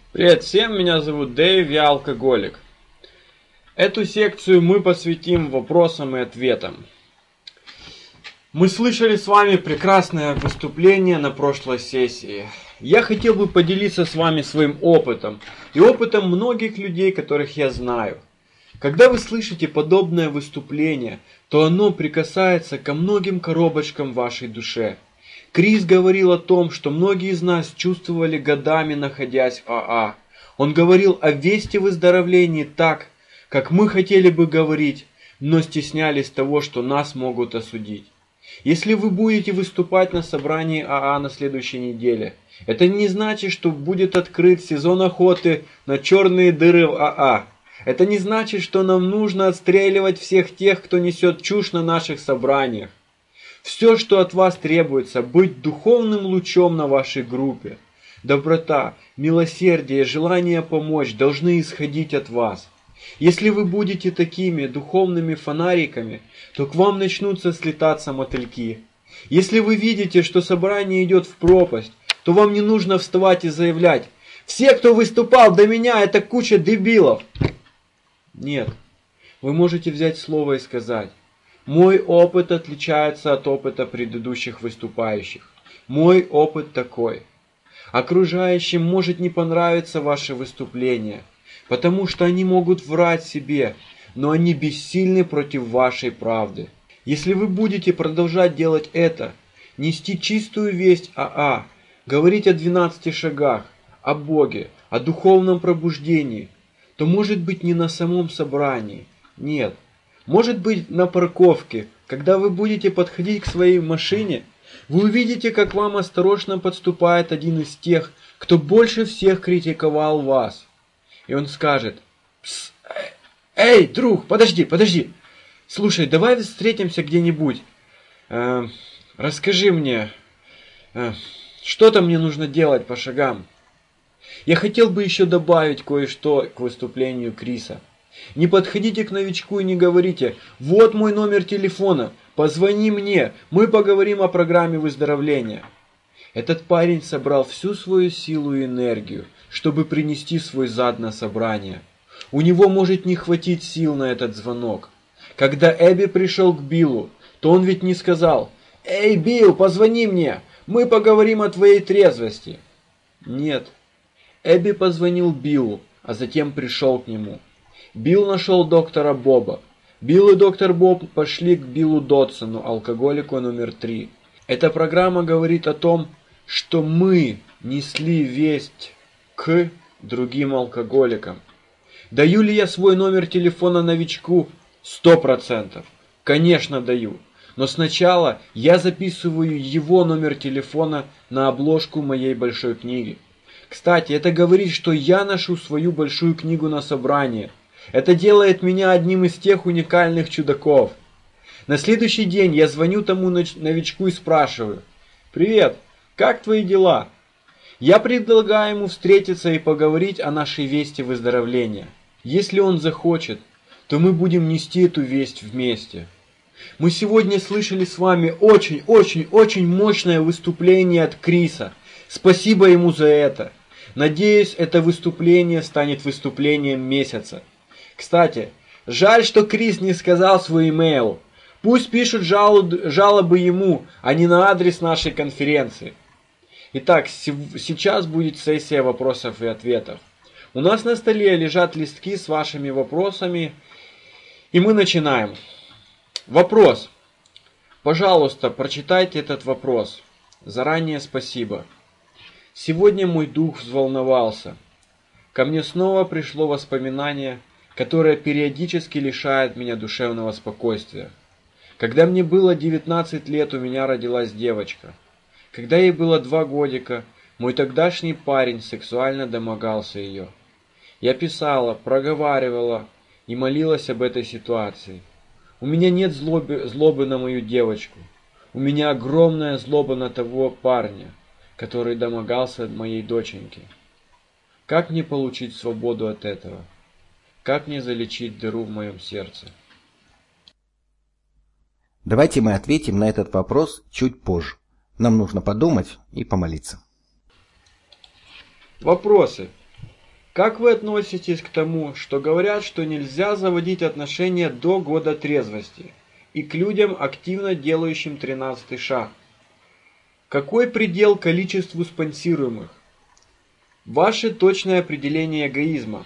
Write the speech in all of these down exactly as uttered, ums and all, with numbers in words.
Привет всем, меня зовут Дэйв, я алкоголик. Эту секцию мы посвятим вопросам и ответам. Мы слышали с вами прекрасное выступление на прошлой сессии. Я хотел бы поделиться с вами своим опытом и опытом многих людей, которых я знаю. Когда вы слышите подобное выступление, то оно прикасается ко многим коробочкам в вашей душе. Крис говорил о том, что многие из нас чувствовали годами, находясь в АА. Он говорил о вести выздоровлении так, как мы хотели бы говорить, но стеснялись того, что нас могут осудить. Если вы будете выступать на собрании АА на следующей неделе, это не значит, что будет открыт сезон охоты на черные дыры в АА. Это не значит, что нам нужно отстреливать всех тех, кто несет чушь на наших собраниях. Все, что от вас требуется, быть духовным лучом на вашей группе. Доброта, милосердие, желание помочь должны исходить от вас. Если вы будете такими духовными фонариками, то к вам начнутся слетаться мотыльки. Если вы видите, что собрание идет в пропасть, то вам не нужно вставать и заявлять: «Все, кто выступал до меня, это куча дебилов». Нет, вы можете взять слово и сказать: «Мой опыт отличается от опыта предыдущих выступающих. Мой опыт такой». Окружающим может не понравиться ваше выступление, потому что они могут врать себе, но они бессильны против вашей правды. Если вы будете продолжать делать это, нести чистую весть АА, говорить о двенадцати шагах, о Боге, о духовном пробуждении, то может быть не на самом собрании, нет. Может быть, на парковке, когда вы будете подходить к своей машине, вы увидите, как вам осторожно подступает один из тех, кто больше всех критиковал вас. И он скажет: «Пс, эй, друг, подожди, подожди. Слушай, давай встретимся где-нибудь. Э, расскажи мне, э, что-то мне нужно делать по шагам». Я хотел бы еще добавить кое-что к выступлению Криса. Не подходите к новичку и не говорите: «Вот мой номер телефона, позвони мне, мы поговорим о программе выздоровления». Этот парень собрал всю свою силу и энергию, чтобы принести свой зад на собрание. У него может не хватить сил на этот звонок. Когда Эбби пришел к Биллу, то он ведь не сказал: «Эй, Билл, позвони мне, мы поговорим о твоей трезвости». Нет, Эбби позвонил Биллу, а затем пришел к нему. Билл нашел доктора Боба. Билл и доктор Боб пошли к Биллу Дотсону, алкоголику номер три. Эта программа говорит о том, что мы несли весть к другим алкоголикам. Даю ли я свой номер телефона новичку? Сто процентов. Конечно, даю. Но сначала я записываю его номер телефона на обложку моей большой книги. Кстати, это говорит, что я ношу свою большую книгу на собрание. Это делает меня одним из тех уникальных чудаков. На следующий день я звоню тому новичку и спрашиваю: «Привет, как твои дела?» Я предлагаю ему встретиться и поговорить о нашей вести выздоровления. Если он захочет, то мы будем нести эту весть вместе. Мы сегодня слышали с вами очень-очень-очень мощное выступление от Криса. Спасибо ему за это. Надеюсь, это выступление станет выступлением месяца. Кстати, жаль, что Крис не сказал свой имейл. Пусть пишут жалобы ему, а не на адрес нашей конференции. Итак, сейчас будет сессия вопросов и ответов. У нас на столе лежат листки с вашими вопросами, и мы начинаем. Вопрос. Пожалуйста, прочитайте этот вопрос. Заранее спасибо. Сегодня мой дух взволновался. Ко мне снова пришло воспоминание, которое периодически лишает меня душевного спокойствия. Когда мне было девятнадцать лет, у меня родилась девочка. Когда ей было два годика, мой тогдашний парень сексуально домогался ее. Я писала, проговаривала и молилась об этой ситуации. У меня нет злобы, злобы на мою девочку. У меня огромная злоба на того парня, который домогался моей доченьки. Как мне получить свободу от этого? Как мне залечить дыру в моем сердце? Давайте мы ответим на этот вопрос чуть позже. Нам нужно подумать и помолиться. Вопросы. Как вы относитесь к тому, что говорят, что нельзя заводить отношения до года трезвости, и к людям, активно делающим тринадцатый шаг? Какой предел количеству спонсируемых? Ваше точное определение эгоизма.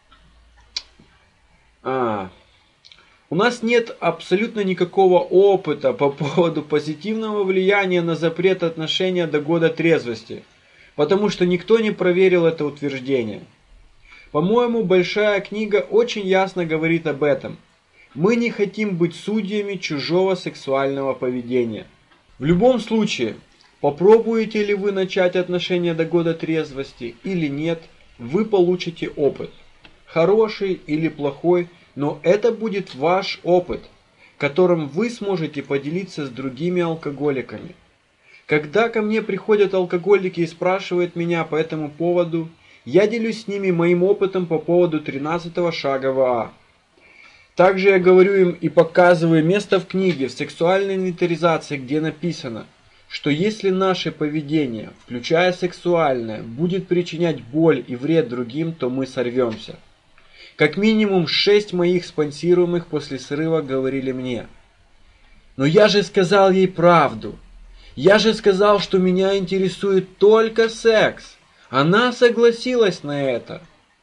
А, у нас нет абсолютно никакого опыта по поводу позитивного влияния на запрет отношения до года трезвости, потому что никто не проверил это утверждение. По-моему, большая книга очень ясно говорит об этом. Мы не хотим быть судьями чужого сексуального поведения. В любом случае, попробуете ли вы начать отношения до года трезвости или нет, вы получите опыт. Хороший или плохой, но это будет ваш опыт, которым вы сможете поделиться с другими алкоголиками. Когда ко мне приходят алкоголики и спрашивают меня по этому поводу, я делюсь с ними моим опытом по поводу тринадцатого шага в АА. Также я говорю им и показываю место в книге в сексуальной инвентаризации, где написано, что если наше поведение, включая сексуальное, будет причинять боль и вред другим, то мы сорвемся. Как минимум шесть моих спонсируемых после срыва говорили мне: «Но я же сказал ей правду. Я же сказал, что меня интересует только секс. Она согласилась на это».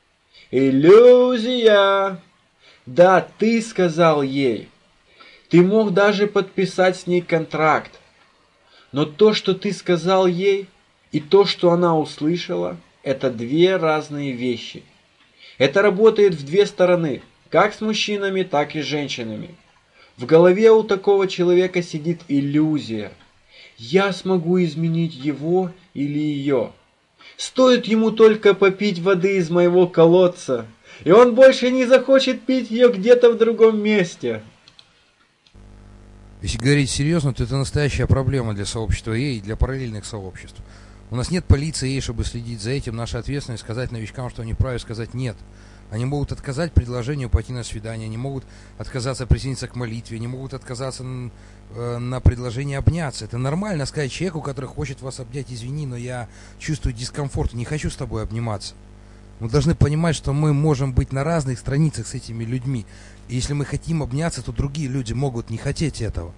Иллюзия! Да, ты сказал ей. Ты мог даже подписать с ней контракт. Но то, что ты сказал ей, и то, что она услышала, это две разные вещи. Это работает в две стороны, как с мужчинами, так и с женщинами. В голове у такого человека сидит иллюзия. Я смогу изменить его или ее. Стоит ему только попить воды из моего колодца, и он больше не захочет пить ее где-то в другом месте. Если говорить серьезно, то это настоящая проблема для сообщества эй и для параллельных сообществ. У нас нет полиции эй, чтобы следить за этим. Наша ответственность сказать новичкам, что они вправе сказать «нет». Они могут отказать предложению пойти на свидание, они могут отказаться присоединиться к молитве, они могут отказаться э, на предложение обняться. Это нормально сказать человеку, который хочет вас обнять: извини, но я чувствую дискомфорт, не хочу с тобой обниматься. Мы должны понимать, что мы можем быть на разных страницах с этими людьми. И если мы хотим обняться, то другие люди могут не хотеть этого.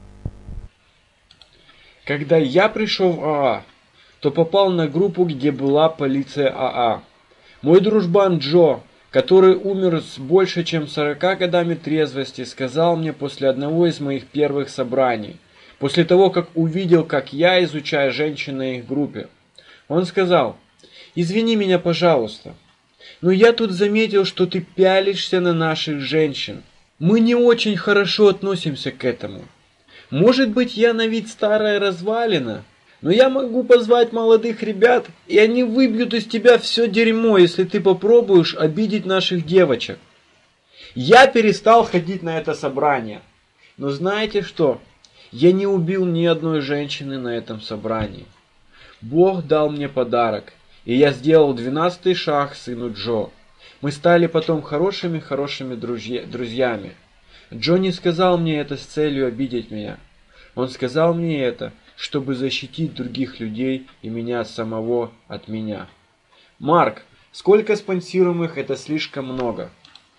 Когда я пришел в АА, то попал на группу, где была полиция АА. Мой дружбан Джо, который умер с больше чем сорока годами трезвости, сказал мне после одного из моих первых собраний, после того, как увидел, как я изучаю женщин на их группе. Он сказал: «Извини меня, пожалуйста, но я тут заметил, что ты пялишься на наших женщин. Мы не очень хорошо относимся к этому. Может быть, я на вид старая развалина, но я могу позвать молодых ребят, и они выбьют из тебя все дерьмо, если ты попробуешь обидеть наших девочек». Я перестал ходить на это собрание. Но знаете что? Я не убил ни одной женщины на этом собрании. Бог дал мне подарок, и я сделал двенадцатый шаг сыну Джо. Мы стали потом хорошими-хорошими друзья, друзьями. Джо не сказал мне это с целью обидеть меня. Он сказал мне это, чтобы защитить других людей и меня самого от меня. Марк, сколько спонсируемых — это слишком много?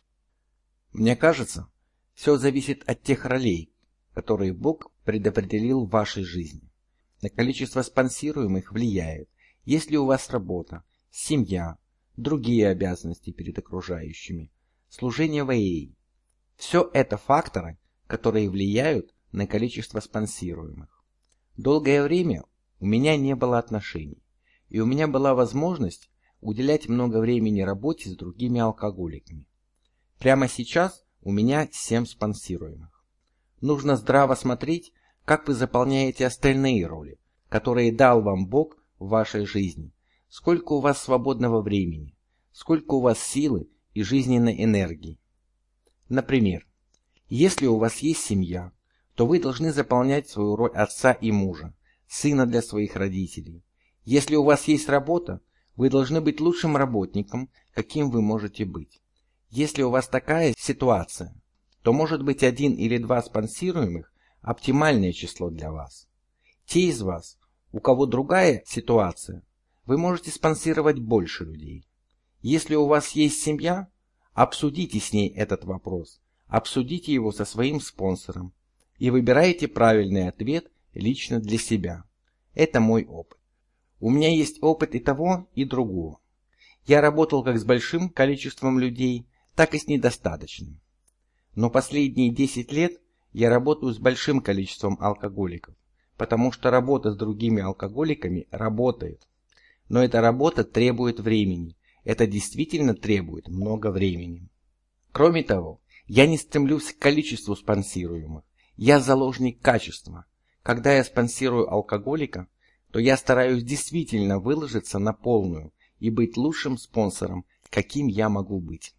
Мне кажется, все зависит от тех ролей, которые Бог предопределил в вашей жизни. На количество спонсируемых влияет, есть ли у вас работа, семья, другие обязанности перед окружающими, служение в эй. Все это факторы, которые влияют на количество спонсируемых. Долгое время у меня не было отношений, и у меня была возможность уделять много времени работе с другими алкоголиками. Прямо сейчас у меня семь спонсируемых. Нужно здраво смотреть, как вы заполняете остальные роли, которые дал вам Бог в вашей жизни, сколько у вас свободного времени, сколько у вас силы и жизненной энергии. Например, если у вас есть семья, то вы должны заполнять свою роль отца и мужа, сына для своих родителей. Если у вас есть работа, вы должны быть лучшим работником, каким вы можете быть. Если у вас такая ситуация, то может быть один или два спонсируемых – оптимальное число для вас. Те из вас, у кого другая ситуация, вы можете спонсировать больше людей. Если у вас есть семья, обсудите с ней этот вопрос, обсудите его со своим спонсором и выбирайте правильный ответ лично для себя. Это мой опыт. У меня есть опыт и того, и другого. Я работал как с большим количеством людей, так и с недостаточным. Но последние десять лет я работаю с большим количеством алкоголиков, потому что работа с другими алкоголиками работает. Но эта работа требует времени. Это действительно требует много времени. Кроме того, я не стремлюсь к количеству спонсируемых. Я заложник качества. Когда я спонсирую алкоголика, то я стараюсь действительно выложиться на полную и быть лучшим спонсором, каким я могу быть.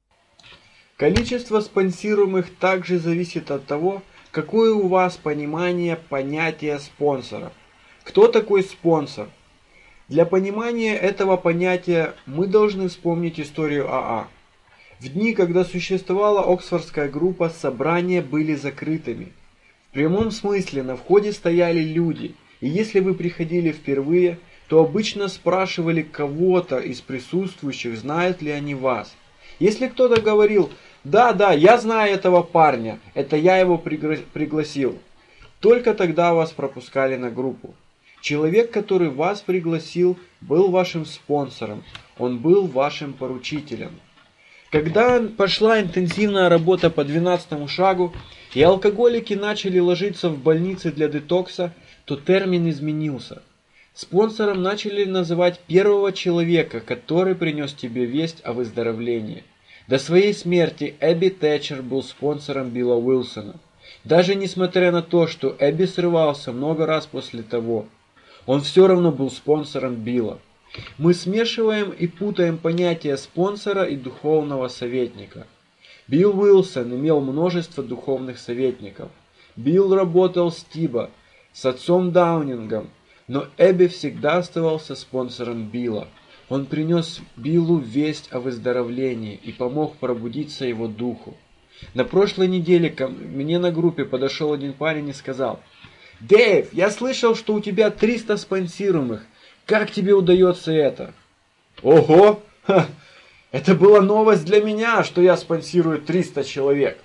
Количество спонсируемых также зависит от того, какое у вас понимание понятия спонсора. Кто такой спонсор? Для понимания этого понятия мы должны вспомнить историю АА. В дни, когда существовала Оксфордская группа, собрания были закрытыми. В прямом смысле на входе стояли люди, и если вы приходили впервые, то обычно спрашивали кого-то из присутствующих, знают ли они вас. Если кто-то говорил: «Да, да, я знаю этого парня, это я его пригла- пригласил», только тогда вас пропускали на группу. Человек, который вас пригласил, был вашим спонсором, он был вашим поручителем. Когда пошла интенсивная работа по двенадцатому шагу, и алкоголики начали ложиться в больницы для детокса, то термин изменился. Спонсором начали называть первого человека, который принес тебе весть о выздоровлении. До своей смерти Эбби Тэтчер был спонсором Билла Уилсона. Даже несмотря на то, что Эбби срывался много раз после того, он все равно был спонсором Билла. Мы смешиваем и путаем понятия спонсора и духовного советника. Билл Уилсон имел множество духовных советников. Билл работал с Тибо, с отцом Даунингом, но Эбби всегда оставался спонсором Билла. Он принес Биллу весть о выздоровлении и помог пробудиться его духу. На прошлой неделе ко мне на группе подошел один парень и сказал: «Дэйв, я слышал, что у тебя триста спонсируемых. Как тебе удается это?» Ого! Ха! Это была новость для меня, что я спонсирую триста человек.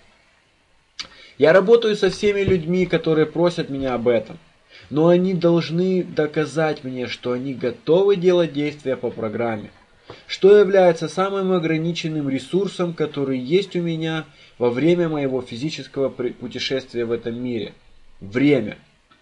Я работаю со всеми людьми, которые просят меня об этом. Но они должны доказать мне, что они готовы делать действия по программе. Что является самым ограниченным ресурсом, который есть у меня во время моего физического путешествия в этом мире. Время.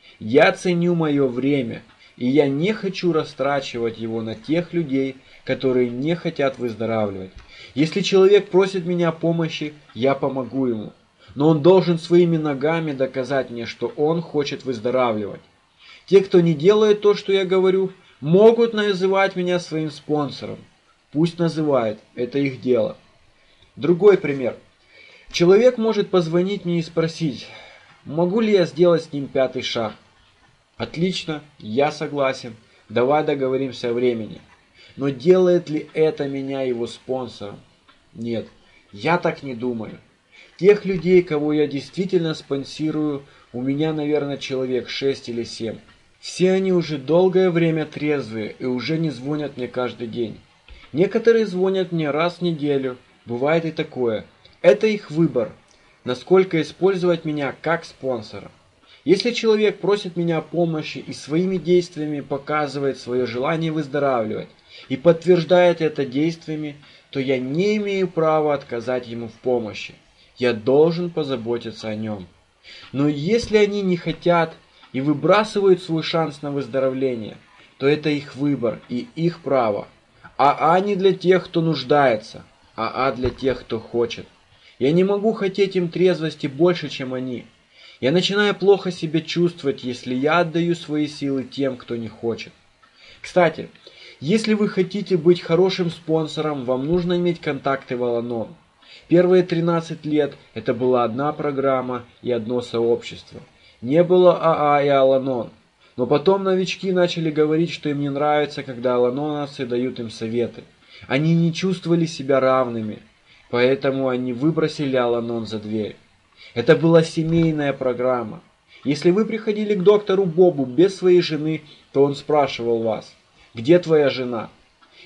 Я ценю мое время, и я не хочу растрачивать его на тех людей, которые не хотят выздоравливать. Если человек просит меня о помощи, я помогу ему. Но он должен своими ногами доказать мне, что он хочет выздоравливать. Те, кто не делает то, что я говорю, могут называть меня своим спонсором. Пусть называют, это их дело. Другой пример. Человек может позвонить мне и спросить, могу ли я сделать с ним пятый шаг. Отлично, я согласен, давай договоримся о времени. Но делает ли это меня его спонсором? Нет, я так не думаю. Тех людей, кого я действительно спонсирую, у меня, наверное, человек шесть или семь. Все они уже долгое время трезвые и уже не звонят мне каждый день. Некоторые звонят мне раз в неделю, бывает и такое. Это их выбор, насколько использовать меня как спонсора. Если человек просит меня о помощи и своими действиями показывает свое желание выздоравливать и подтверждает это действиями, то я не имею права отказать ему в помощи. Я должен позаботиться о нем. Но если они не хотят и выбрасывают свой шанс на выздоровление, то это их выбор и их право. АА не для тех, кто нуждается, АА для тех, кто хочет. Я не могу хотеть им трезвости больше, чем они. Я начинаю плохо себя чувствовать, если я отдаю свои силы тем, кто не хочет. Кстати, если вы хотите быть хорошим спонсором, вам нужно иметь контакты в Al-Anon. Первые тринадцать лет это была одна программа и одно сообщество. Не было АА и Al-Anon. Но потом новички начали говорить, что им не нравится, когда аланоновцы дают им советы. Они не чувствовали себя равными, поэтому они выбросили Al-Anon за дверь. Это была семейная программа. Если вы приходили к доктору Бобу без своей жены, то он спрашивал вас: «Где твоя жена?»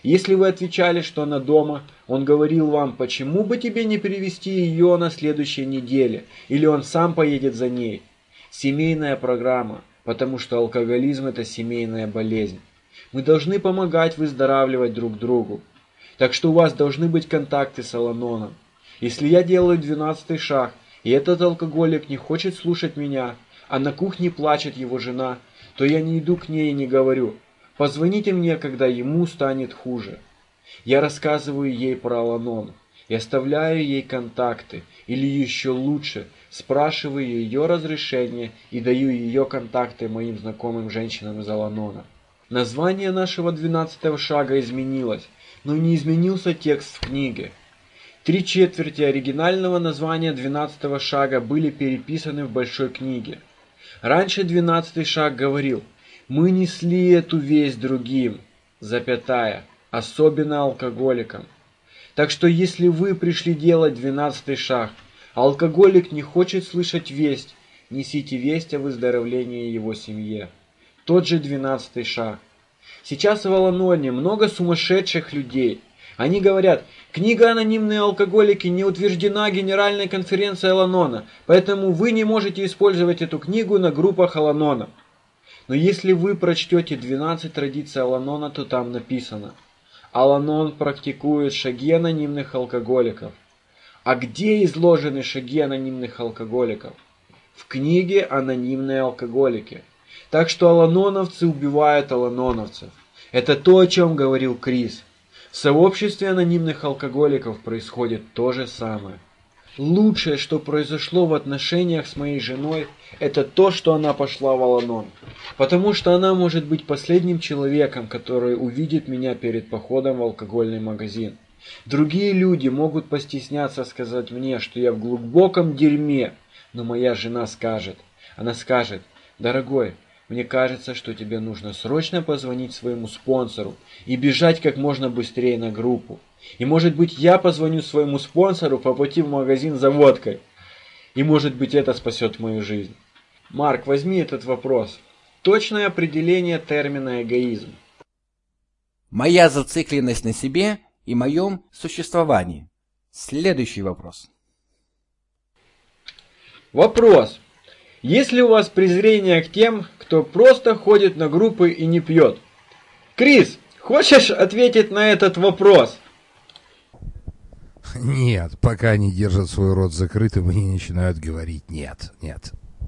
Если вы отвечали, что она дома, он говорил вам, почему бы тебе не привезти ее на следующей неделе, или он сам поедет за ней. Семейная программа, потому что алкоголизм – это семейная болезнь. Мы должны помогать выздоравливать друг другу. Так что у вас должны быть контакты с Ал-Аноном. Если я делаю двенадцатый шаг, и этот алкоголик не хочет слушать меня, а на кухне плачет его жена, то я не иду к ней и не говорю: позвоните мне, когда ему станет хуже. Я рассказываю ей про Ал-Анон и оставляю ей контакты, или еще лучше, спрашиваю ее разрешение и даю ее контакты моим знакомым женщинам из Ал-Анона. Название нашего двенадцатого шага изменилось, но не изменился текст в книге. Три четверти оригинального названия двенадцатого шага были переписаны в большой книге. Раньше двенадцатый шаг говорил: «Мы несли эту весть другим, запятая, особенно алкоголикам». Так что если вы пришли делать двенадцатый шаг, а алкоголик не хочет слышать весть, несите весть о выздоровлении его семье. Тот же двенадцатый шаг. Сейчас в Ал-Аноне много сумасшедших людей. Они говорят: книга «Анонимные алкоголики» не утверждена Генеральной конференцией Ал-Анона, поэтому вы не можете использовать эту книгу на группах Ал-Анона. Но если вы прочтете двенадцать традиций Ал-Анона, то там написано: Ал-Анон практикует шаги анонимных алкоголиков. А где изложены шаги анонимных алкоголиков? В книге «Анонимные алкоголики». Так что аланоновцы убивают аланоновцев. Это то, о чем говорил Крис. В сообществе анонимных алкоголиков происходит то же самое. Лучшее, что произошло в отношениях с моей женой, это то, что она пошла в Ал-Анон. Потому что она может быть последним человеком, который увидит меня перед походом в алкогольный магазин. Другие люди могут постесняться сказать мне, что я в глубоком дерьме, но моя жена скажет. Она скажет: дорогой, мне кажется, что тебе нужно срочно позвонить своему спонсору и бежать как можно быстрее на группу. И может быть я позвоню своему спонсору по пути в магазин за водкой. И может быть это спасет мою жизнь. Марк, возьми этот вопрос. Точное определение термина эгоизм. Моя зацикленность на себе и моем существовании. Следующий вопрос. Вопрос. Есть ли у вас презрение к тем, кто просто ходит на группы и не пьет? Крис, хочешь ответить на этот вопрос? Нет, пока они держат свой рот закрытым и не начинают говорить «нет, нет».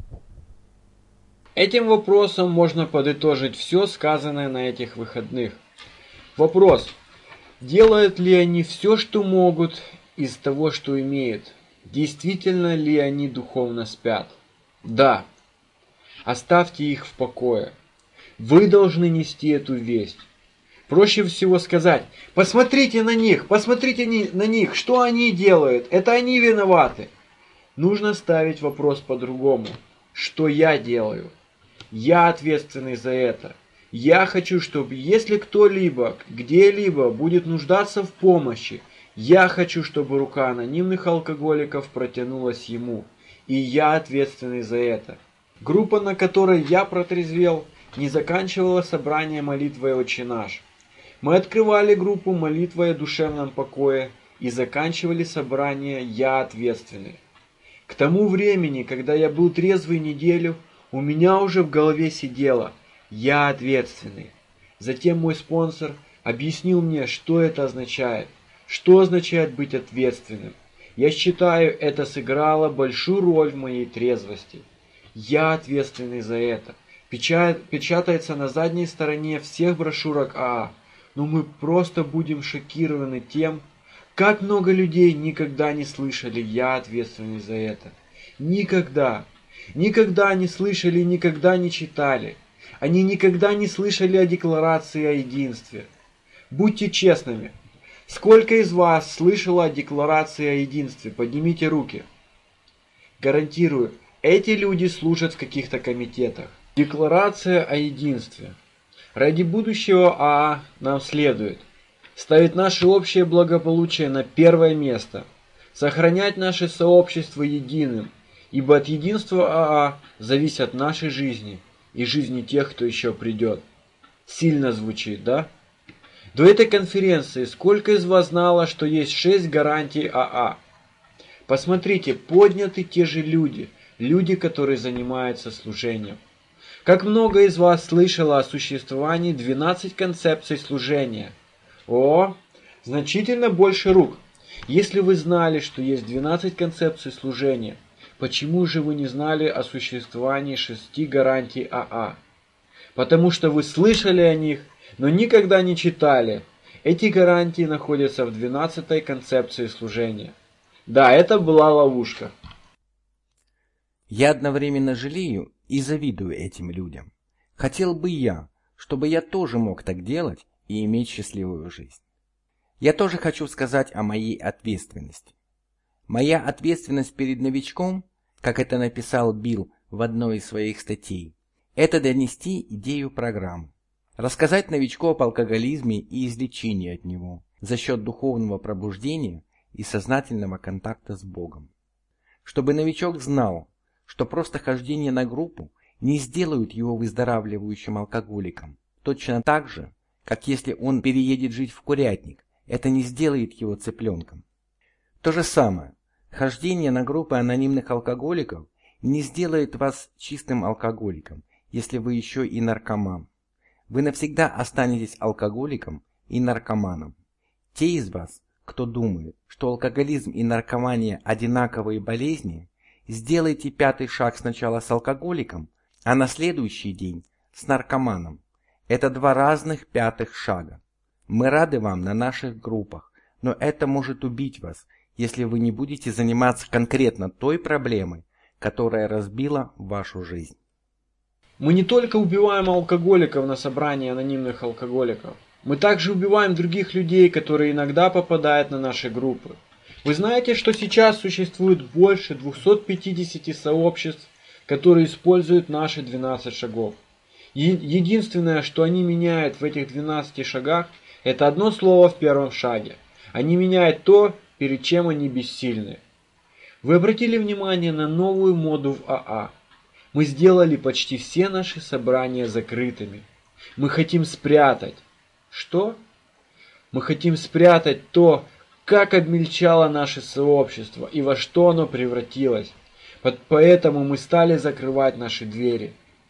Этим вопросом можно подытожить все сказанное на этих выходных. Вопрос. Делают ли они все, что могут, из того, что имеют? Действительно ли они духовно спят? Да. Оставьте их в покое. Вы должны нести эту весть. Проще всего сказать: посмотрите на них, посмотрите на них, что они делают, это они виноваты. Нужно ставить вопрос по-другому. Что я делаю? Я ответственный за это. Я хочу, чтобы если кто-либо, где-либо будет нуждаться в помощи, я хочу, чтобы рука анонимных алкоголиков протянулась ему. И я ответственный за это. Группа, на которой я протрезвел, не заканчивала собрание молитвой «Отче наш». Мы открывали группу молитвой о душевном покое и заканчивали собрание «Я ответственный». К тому времени, когда я был трезвый неделю, у меня уже в голове сидело «Я ответственный». Затем мой спонсор объяснил мне, что это означает, что означает быть ответственным. Я считаю, это сыграло большую роль в моей трезвости. Я ответственный за это. Печат, печатается на задней стороне всех брошюрок АА. Но мы просто будем шокированы тем, как много людей никогда не слышали «Я ответственный за это». Никогда. Никогда не слышали, никогда не читали. Они никогда не слышали о декларации о единстве. Будьте честными. Сколько из вас слышало о декларации о единстве? Поднимите руки. Гарантирую, эти люди служат в каких-то комитетах. Декларация о единстве. Ради будущего АА нам следует ставить наше общее благополучие на первое место, сохранять наше сообщество единым, ибо от единства АА зависят наши жизни и жизни тех, кто еще придет. Сильно звучит, да? До этой конференции сколько из вас знало, что есть шесть гарантий АА? Посмотрите, подняты те же люди, люди, которые занимаются служением. Как много из вас слышало о существовании двенадцати концепций служения? О, значительно больше рук. Если вы знали, что есть двенадцать концепций служения, почему же вы не знали о существовании шести гарантий АА? Потому что вы слышали о них, но никогда не читали. Эти гарантии находятся в двенадцатой концепции служения. Да, это была ловушка. Я одновременно жалею и завидую этим людям. Хотел бы я, чтобы я тоже мог так делать и иметь счастливую жизнь. Я тоже хочу сказать о моей ответственности. Моя ответственность перед новичком, как это написал Билл в одной из своих статей, это донести идею программы. Рассказать новичку об алкоголизме и излечении от него за счет духовного пробуждения и сознательного контакта с Богом. Чтобы новичок знал, что просто хождение на группу не сделают его выздоравливающим алкоголиком, точно так же, как если он переедет жить в курятник, это не сделает его цыпленком. То же самое, хождение на группы анонимных алкоголиков не сделает вас чистым алкоголиком, если вы еще и наркоман. Вы навсегда останетесь алкоголиком и наркоманом. Те из вас, кто думает, что алкоголизм и наркомания одинаковые болезни, сделайте пятый шаг сначала с алкоголиком, а на следующий день с наркоманом. Это два разных пятых шага. Мы рады вам на наших группах, но это может убить вас, если вы не будете заниматься конкретно той проблемой, которая разбила вашу жизнь. Мы не только убиваем алкоголиков на собрании анонимных алкоголиков, мы также убиваем других людей, которые иногда попадают на наши группы. Вы знаете, что сейчас существует больше двухсот пятидесяти сообществ, которые используют наши двенадцать шагов. Единственное, что они меняют в этих двенадцати шагах, это одно слово в первом шаге. Они меняют то, перед чем они бессильны. Вы обратили внимание на новую моду в АА. Мы сделали почти все наши собрания закрытыми. Мы хотим спрятать. Что? Мы хотим спрятать то, как обмельчало наше сообщество и во что оно превратилось. Поэтому мы стали закрывать наши двери.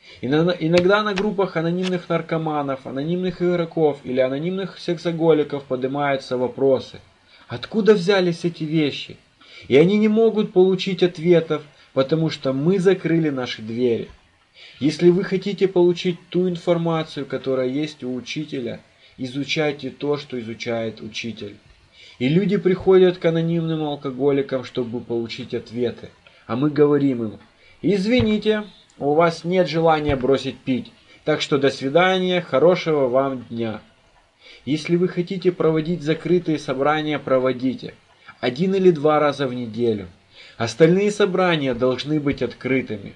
Иногда на группах анонимных наркоманов, анонимных игроков или анонимных сексоголиков поднимаются вопросы. Откуда взялись эти вещи? И они не могут получить ответов, потому что мы закрыли наши двери. Если вы хотите получить ту информацию, которая есть у учителя, изучайте то, что изучает учитель. И люди приходят к анонимным алкоголикам, чтобы получить ответы. А мы говорим им: извините, у вас нет желания бросить пить, так что до свидания, хорошего вам дня. Если вы хотите проводить закрытые собрания, проводите. Один или два раза в неделю. Остальные собрания должны быть открытыми.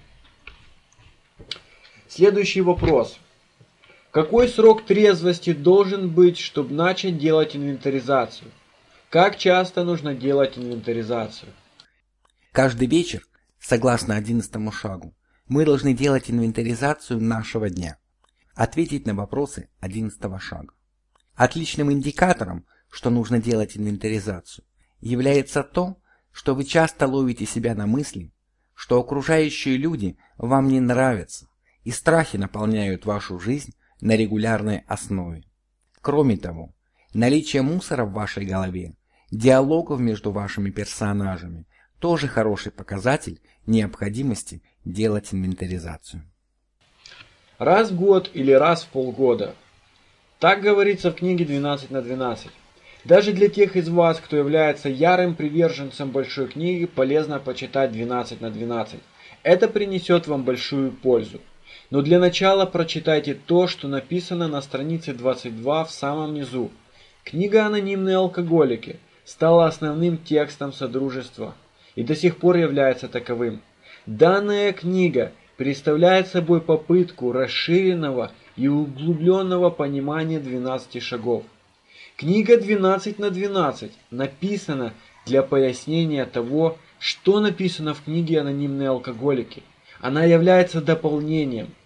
Следующий вопрос. Какой срок трезвости должен быть, чтобы начать делать инвентаризацию? Как часто нужно делать инвентаризацию? Каждый вечер, согласно одиннадцатому шагу, мы должны делать инвентаризацию нашего дня. Ответить на вопросы одиннадцатого шага. Отличным индикатором, что нужно делать инвентаризацию, является то, что вы часто ловите себя на мысли, что окружающие люди вам не нравятся, и страхи наполняют вашу жизнь на регулярной основе. Кроме того, наличие мусора в вашей голове, диалогов между вашими персонажами тоже хороший показатель необходимости делать инвентаризацию. Раз в год или раз в полгода. Так говорится в книге двенадцать на двенадцать. Даже для тех из вас, кто является ярым приверженцем большой книги, полезно почитать двенадцать на двенадцать. Это принесет вам большую пользу. Но для начала прочитайте то, что написано на странице двадцать два в самом низу. Книга «Анонимные алкоголики» стала основным текстом Содружества и до сих пор является таковым. Данная книга представляет собой попытку расширенного и углубленного понимания двенадцати шагов. Книга двенадцать на двенадцать написана для пояснения того, что написано в книге «Анонимные алкоголики». Она является дополнением.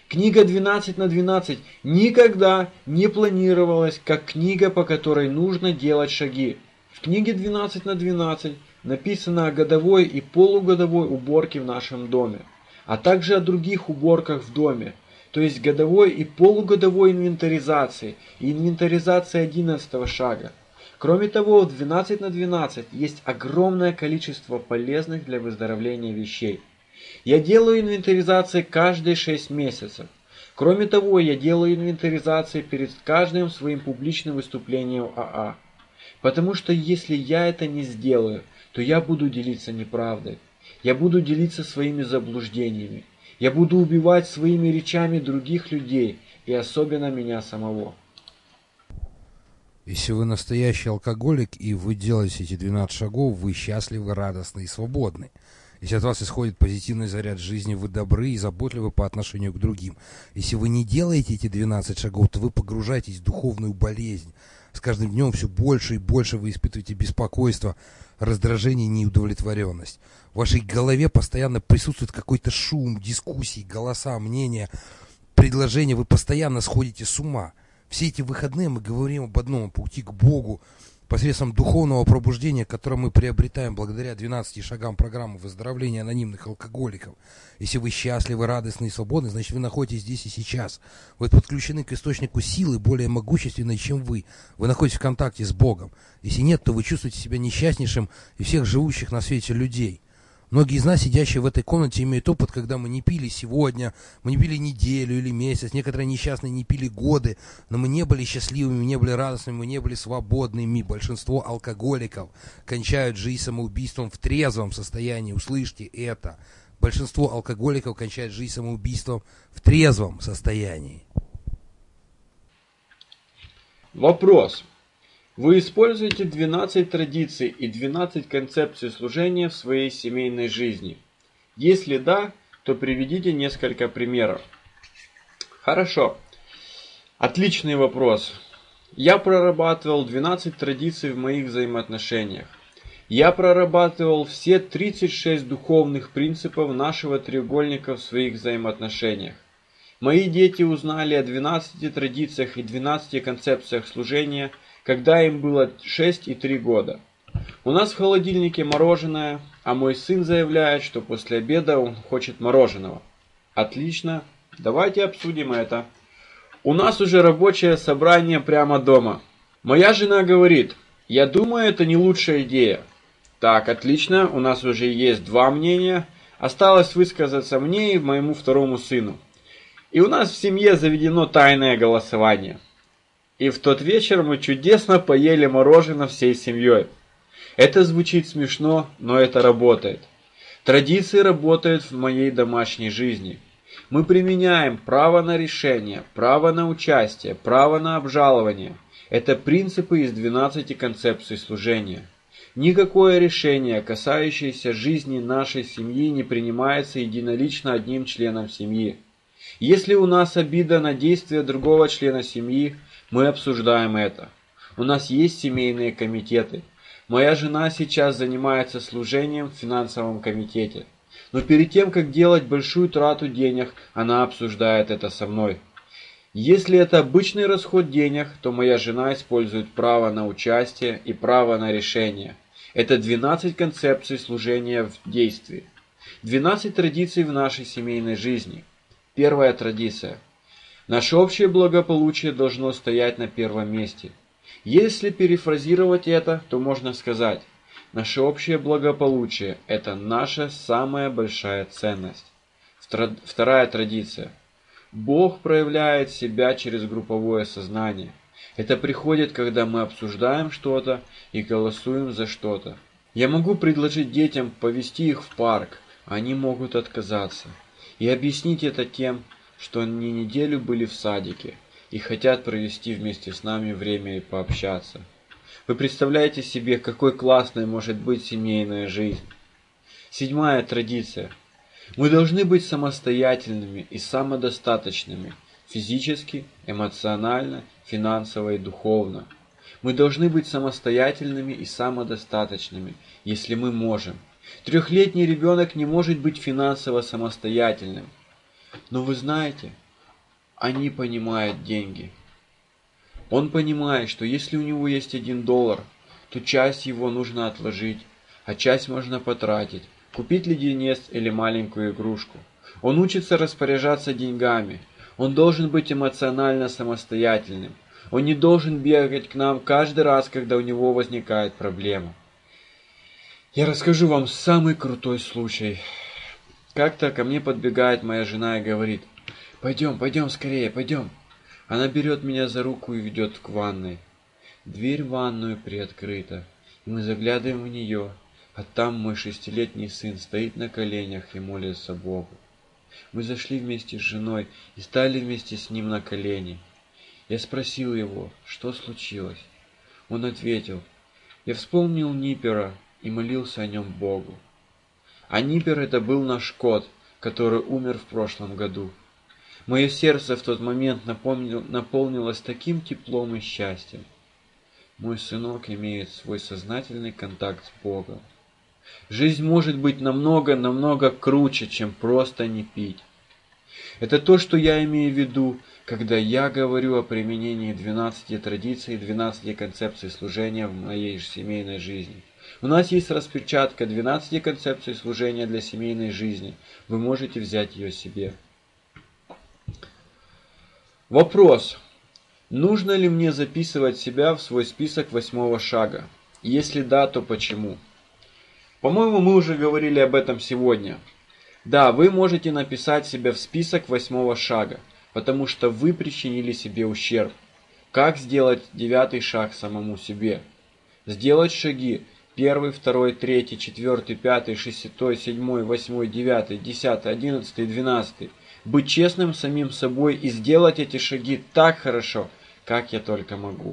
Книга двенадцать на двенадцать никогда не планировалась как книга, по которой нужно делать шаги. В книге двенадцать на двенадцать написано о годовой и полугодовой уборке в нашем доме, а также о других уборках в доме, то есть годовой и полугодовой инвентаризации и инвентаризации одиннадцатого шага. Кроме того, в двенадцать на двенадцать есть огромное количество полезных для выздоровления вещей. Я делаю инвентаризации каждые шесть месяцев. Кроме того, я делаю инвентаризации перед каждым своим публичным выступлением в АА. Потому что если я это не сделаю, то я буду делиться неправдой. Я буду делиться своими заблуждениями. Я буду убивать своими речами других людей, и особенно меня самого. Если вы настоящий алкоголик и вы делаете эти двенадцать шагов, вы счастливы, радостны и свободны. Если от вас исходит позитивный заряд жизни, вы добры и заботливы по отношению к другим. Если вы не делаете эти двенадцать шагов, то вы погружаетесь в духовную болезнь. С каждым днем все больше и больше вы испытываете беспокойство, раздражение и неудовлетворенность. В вашей голове постоянно присутствует какой-то шум, дискуссии, голоса, мнения, предложения. Вы постоянно сходите с ума. Все эти выходные мы говорим об одном: пути к Богу, посредством духовного пробуждения, которое мы приобретаем благодаря двенадцати шагам программы выздоровления анонимных алкоголиков. Если вы счастливы, радостны и свободны, значит вы находитесь здесь и сейчас. Вы подключены к источнику силы, более могущественной, чем вы. Вы находитесь в контакте с Богом. Если нет, то вы чувствуете себя несчастнейшим из всех живущих на свете людей. Многие из нас, сидящие в этой комнате, имеют опыт, когда мы не пили сегодня, мы не пили неделю или месяц, некоторые несчастные не пили годы, но мы не были счастливыми, мы не были радостными, мы не были свободными. Большинство алкоголиков кончают жизнь самоубийством в трезвом состоянии. Услышьте это. Большинство алкоголиков кончают жизнь самоубийством в трезвом состоянии. Вопрос. Вы используете двенадцать традиций и двенадцать концепций служения в своей семейной жизни? Если да, то приведите несколько примеров. Хорошо. Отличный вопрос. Я прорабатывал двенадцать традиций в моих взаимоотношениях. Я прорабатывал все тридцать шесть духовных принципов нашего треугольника в своих взаимоотношениях. Мои дети узнали о двенадцати традициях и двенадцати концепциях служения, когда им было шесть и три года. У нас в холодильнике мороженое, а мой сын заявляет, что после обеда он хочет мороженого. Отлично, давайте обсудим это. У нас уже рабочее собрание прямо дома. Моя жена говорит: я думаю, это не лучшая идея. Так, отлично, у нас уже есть два мнения. Осталось высказаться мне и моему второму сыну. И у нас в семье заведено тайное голосование. И в тот вечер мы чудесно поели мороженое всей семьей. Это звучит смешно, но это работает. Традиции работают в моей домашней жизни. Мы применяем право на решение, право на участие, право на обжалование. Это принципы из двенадцати концепций служения. Никакое решение, касающееся жизни нашей семьи, не принимается единолично одним членом семьи. Если у нас обида на действия другого члена семьи, мы обсуждаем это. У нас есть семейные комитеты. Моя жена сейчас занимается служением в финансовом комитете. Но перед тем, как делать большую трату денег, она обсуждает это со мной. Если это обычный расход денег, то моя жена использует право на участие и право на решение. Это двенадцать концепций служения в действии. двенадцать традиций в нашей семейной жизни. Первая традиция. Наше общее благополучие должно стоять на первом месте. Если перефразировать это, то можно сказать: наше общее благополучие – это наша самая большая ценность. Вторая традиция. Бог проявляет себя через групповое сознание. Это приходит, когда мы обсуждаем что-то и голосуем за что-то. Я могу предложить детям повести их в парк, а они могут отказаться. И объяснить это тем, что они неделю были в садике и хотят провести вместе с нами время и пообщаться. Вы представляете себе, какой классной может быть семейная жизнь? Седьмая традиция. Мы должны быть самостоятельными и самодостаточными физически, эмоционально, финансово и духовно. Мы должны быть самостоятельными и самодостаточными, если мы можем. Трехлетний ребенок не может быть финансово самостоятельным. Но вы знаете, они понимают деньги. Он понимает, что если у него есть один доллар, то часть его нужно отложить, а часть можно потратить, купить леденец или маленькую игрушку. Он учится распоряжаться деньгами. Он должен быть эмоционально самостоятельным. Он не должен бегать к нам каждый раз, когда у него возникает проблема. Я расскажу вам самый крутой случай. Как-то ко мне подбегает моя жена и говорит: «Пойдем, пойдем скорее, пойдем». Она берет меня за руку и ведет к ванной. Дверь в ванную приоткрыта, и мы заглядываем в нее, а там мой шестилетний сын стоит на коленях и молится Богу. Мы зашли вместе с женой и стали вместе с ним на колени. Я спросил его, что случилось. Он ответил: «Я вспомнил Ниппера и молился о нем Богу». А Ниппер — это был наш кот, который умер в прошлом году. Мое сердце в тот момент напомнил, наполнилось таким теплом и счастьем. Мой сынок имеет свой сознательный контакт с Богом. Жизнь может быть намного-намного круче, чем просто не пить. Это то, что я имею в виду, когда я говорю о применении двенадцати традиций и двенадцати концепций служения в моей семейной жизни. У нас есть распечатка двенадцати концепций служения для семейной жизни. Вы можете взять ее себе. Вопрос. Нужно ли мне записывать себя в свой список восьмого шага? Если да, то почему? По-моему, мы уже говорили об этом сегодня. Да, вы можете написать себя в список восьмого шага, потому что вы причинили себе ущерб. Как сделать девятый шаг самому себе? Сделать шаги первый, второй, третий, четвертый, пятый, шестой, седьмой, восьмой, девятый, десятый, одиннадцатый, двенадцатый. Быть честным самим собой и сделать эти шаги так хорошо, как я только могу.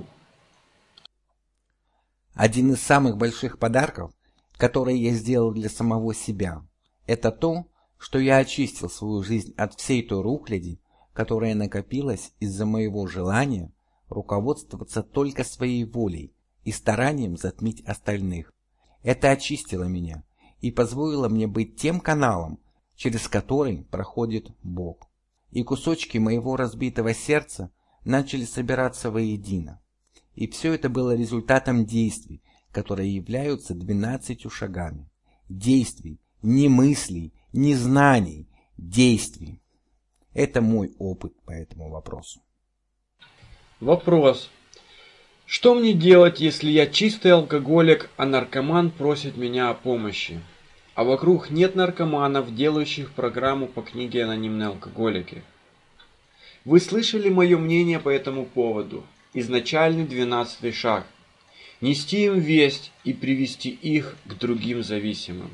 Один из самых больших подарков, которые я сделал для самого себя, это то, что я очистил свою жизнь от всей той рухляди, которая накопилась из-за моего желания руководствоваться только своей волей и старанием затмить остальных. Это очистило меня и позволило мне быть тем каналом, через который проходит Бог. И кусочки моего разбитого сердца начали собираться воедино. И все это было результатом действий, которые являются двенадцатью шагами. Действий, не мыслей, не знаний, действий. Это мой опыт по этому вопросу. Вопрос. Что мне делать, если я чистый алкоголик, а наркоман просит меня о помощи? А вокруг нет наркоманов, делающих программу по книге «Анонимные алкоголики». Вы слышали мое мнение по этому поводу? Изначальный двенадцатый шаг. Нести им весть и привести их к другим зависимым.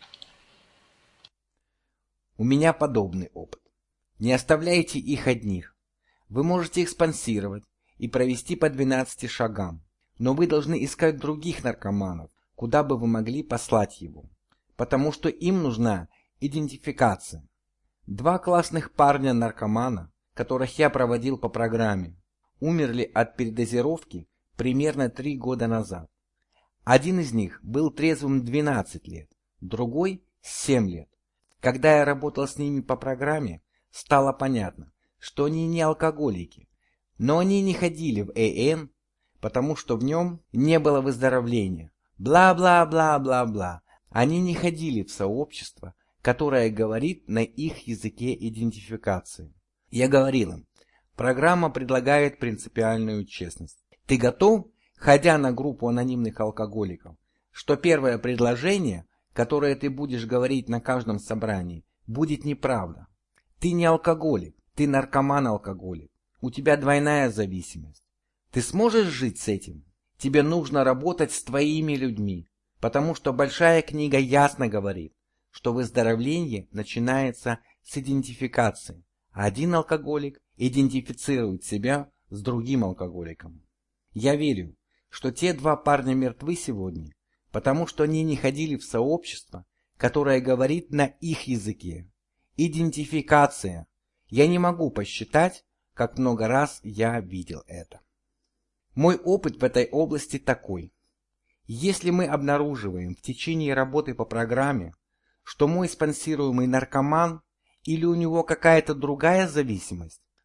У меня подобный опыт. Не оставляйте их одних. Вы можете их спонсировать и провести по двенадцати шагам, но вы должны искать других наркоманов, куда бы вы могли послать его, потому что им нужна идентификация. Два классных парня-наркомана, которых я проводил по программе, умерли от передозировки примерно три года назад. Один из них был трезвым двенадцать лет, другой – семь лет. Когда я работал с ними по программе, стало понятно, что они не алкоголики, но они не ходили в э эн, потому что в нем не было выздоровления. Бла-бла-бла-бла-бла. Они не ходили в сообщество, которое говорит на их языке идентификации. Я говорил им, программа предлагает принципиальную честность. Ты готов, ходя на группу анонимных алкоголиков, что первое предложение, которое ты будешь говорить на каждом собрании, будет неправда. Ты не алкоголик, ты наркоман-алкоголик. У тебя двойная зависимость. Ты сможешь жить с этим? Тебе нужно работать с твоими людьми, потому что большая книга ясно говорит, что выздоровление начинается с идентификации. Один алкоголик идентифицирует себя с другим алкоголиком. Я верю, что те два парня мертвы сегодня, потому что они не ходили в сообщество, которое говорит на их языке. Идентификация. Я не могу посчитать, как много раз я видел это. Мой опыт в этой области такой. Если мы обнаруживаем в течение работы по программе, что мой спонсируемый наркоман или у него какая-то другая зависимость,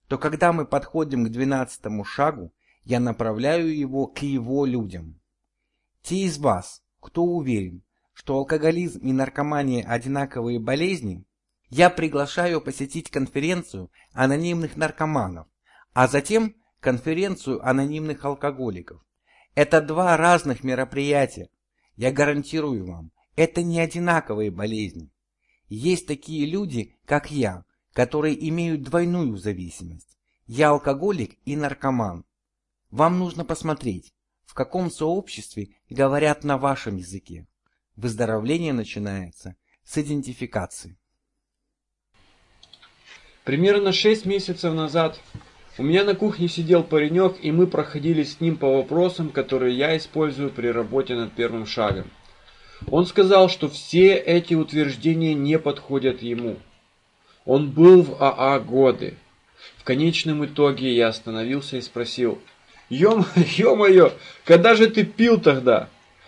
то когда мы подходим к двенадцатому шагу, я направляю его к его людям. Те из вас, кто уверен, что алкоголизм и наркомания одинаковые болезни, я приглашаю посетить конференцию анонимных наркоманов, а затем конференцию анонимных алкоголиков. Это два разных мероприятия. Я гарантирую вам, это не одинаковые болезни. Есть такие люди, как я, которые имеют двойную зависимость. Я алкоголик и наркоман. Вам нужно посмотреть, в каком сообществе говорят на вашем языке. Выздоровление начинается с идентификации. Примерно шесть месяцев назад у меня на кухне сидел паренек, и мы проходили с ним по вопросам, которые я использую при работе над первым шагом. Он сказал, что все эти утверждения не подходят ему. Он был в АА годы. В конечном итоге я остановился и спросил: «Ё-моё, когда же ты пил тогда?»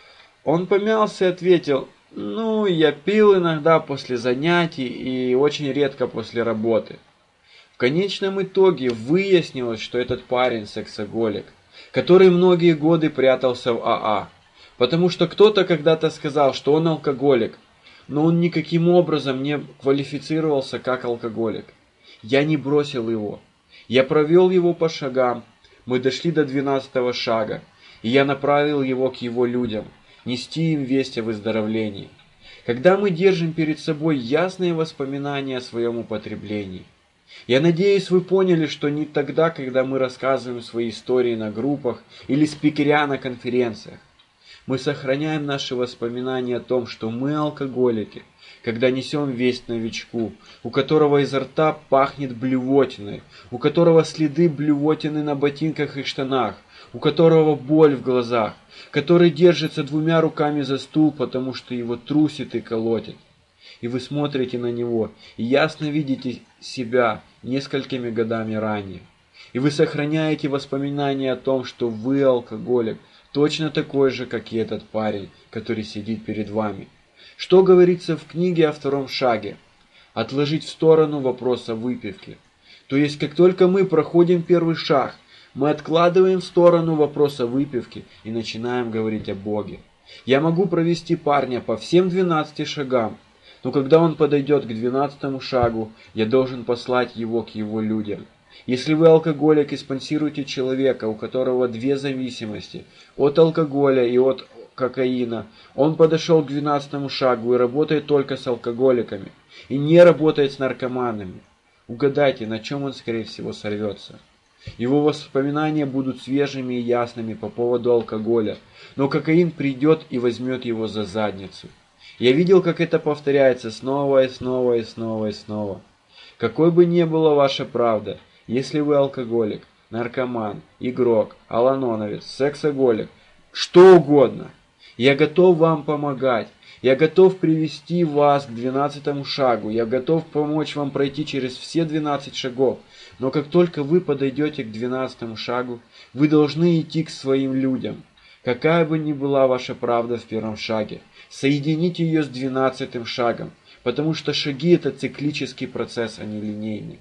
Он помялся и ответил: «Ну, я пил иногда после занятий и очень редко после работы». В конечном итоге выяснилось, что этот парень сексоголик, который многие годы прятался в АА, потому что кто-то когда-то сказал, что он алкоголик, но он никаким образом не квалифицировался как алкоголик. Я не бросил его. Я провел его по шагам. Мы дошли до двенадцатого шага, и я направил его к его людям, нести им весть о выздоровлении. Когда мы держим перед собой ясные воспоминания о своем употреблении, я надеюсь, вы поняли, что не тогда, когда мы рассказываем свои истории на группах или спикеря на конференциях. Мы сохраняем наши воспоминания о том, что мы алкоголики, когда несем весть новичку, у которого изо рта пахнет блювотиной, у которого следы блювотины на ботинках и штанах, у которого боль в глазах, который держится двумя руками за стул, потому что его трусит и колотит. И вы смотрите на него и ясно видите себя несколькими годами ранее. И вы сохраняете воспоминания о том, что вы алкоголик, точно такой же, как и этот парень, который сидит перед вами. Что говорится в книге о втором шаге? Отложить в сторону вопрос о выпивке. То есть, как только мы проходим первый шаг, мы откладываем в сторону вопрос о выпивке и начинаем говорить о Боге. Я могу провести парня по всем двенадцати шагам, но когда он подойдет к двенадцатому шагу, я должен послать его к его людям. Если вы алкоголик и спонсируете человека, у которого две зависимости, от алкоголя и от кокаина, он подошел к двенадцатому шагу и работает только с алкоголиками, и не работает с наркоманами. Угадайте, на чем он, скорее всего, сорвется. Его воспоминания будут свежими и ясными по поводу алкоголя, но кокаин придет и возьмет его за задницу. Я видел, как это повторяется снова и снова и снова и снова. Какой бы ни была ваша правда, если вы алкоголик, наркоман, игрок, аланоновец, сексоголик, что угодно, я готов вам помогать. Я готов привести вас к двенадцатому шагу. Я готов помочь вам пройти через все двенадцать шагов. Но как только вы подойдете к двенадцатому шагу, вы должны идти к своим людям. Какая бы ни была ваша правда в первом шаге, соедините ее с двенадцатым шагом, потому что шаги — это циклический процесс, а не линейный.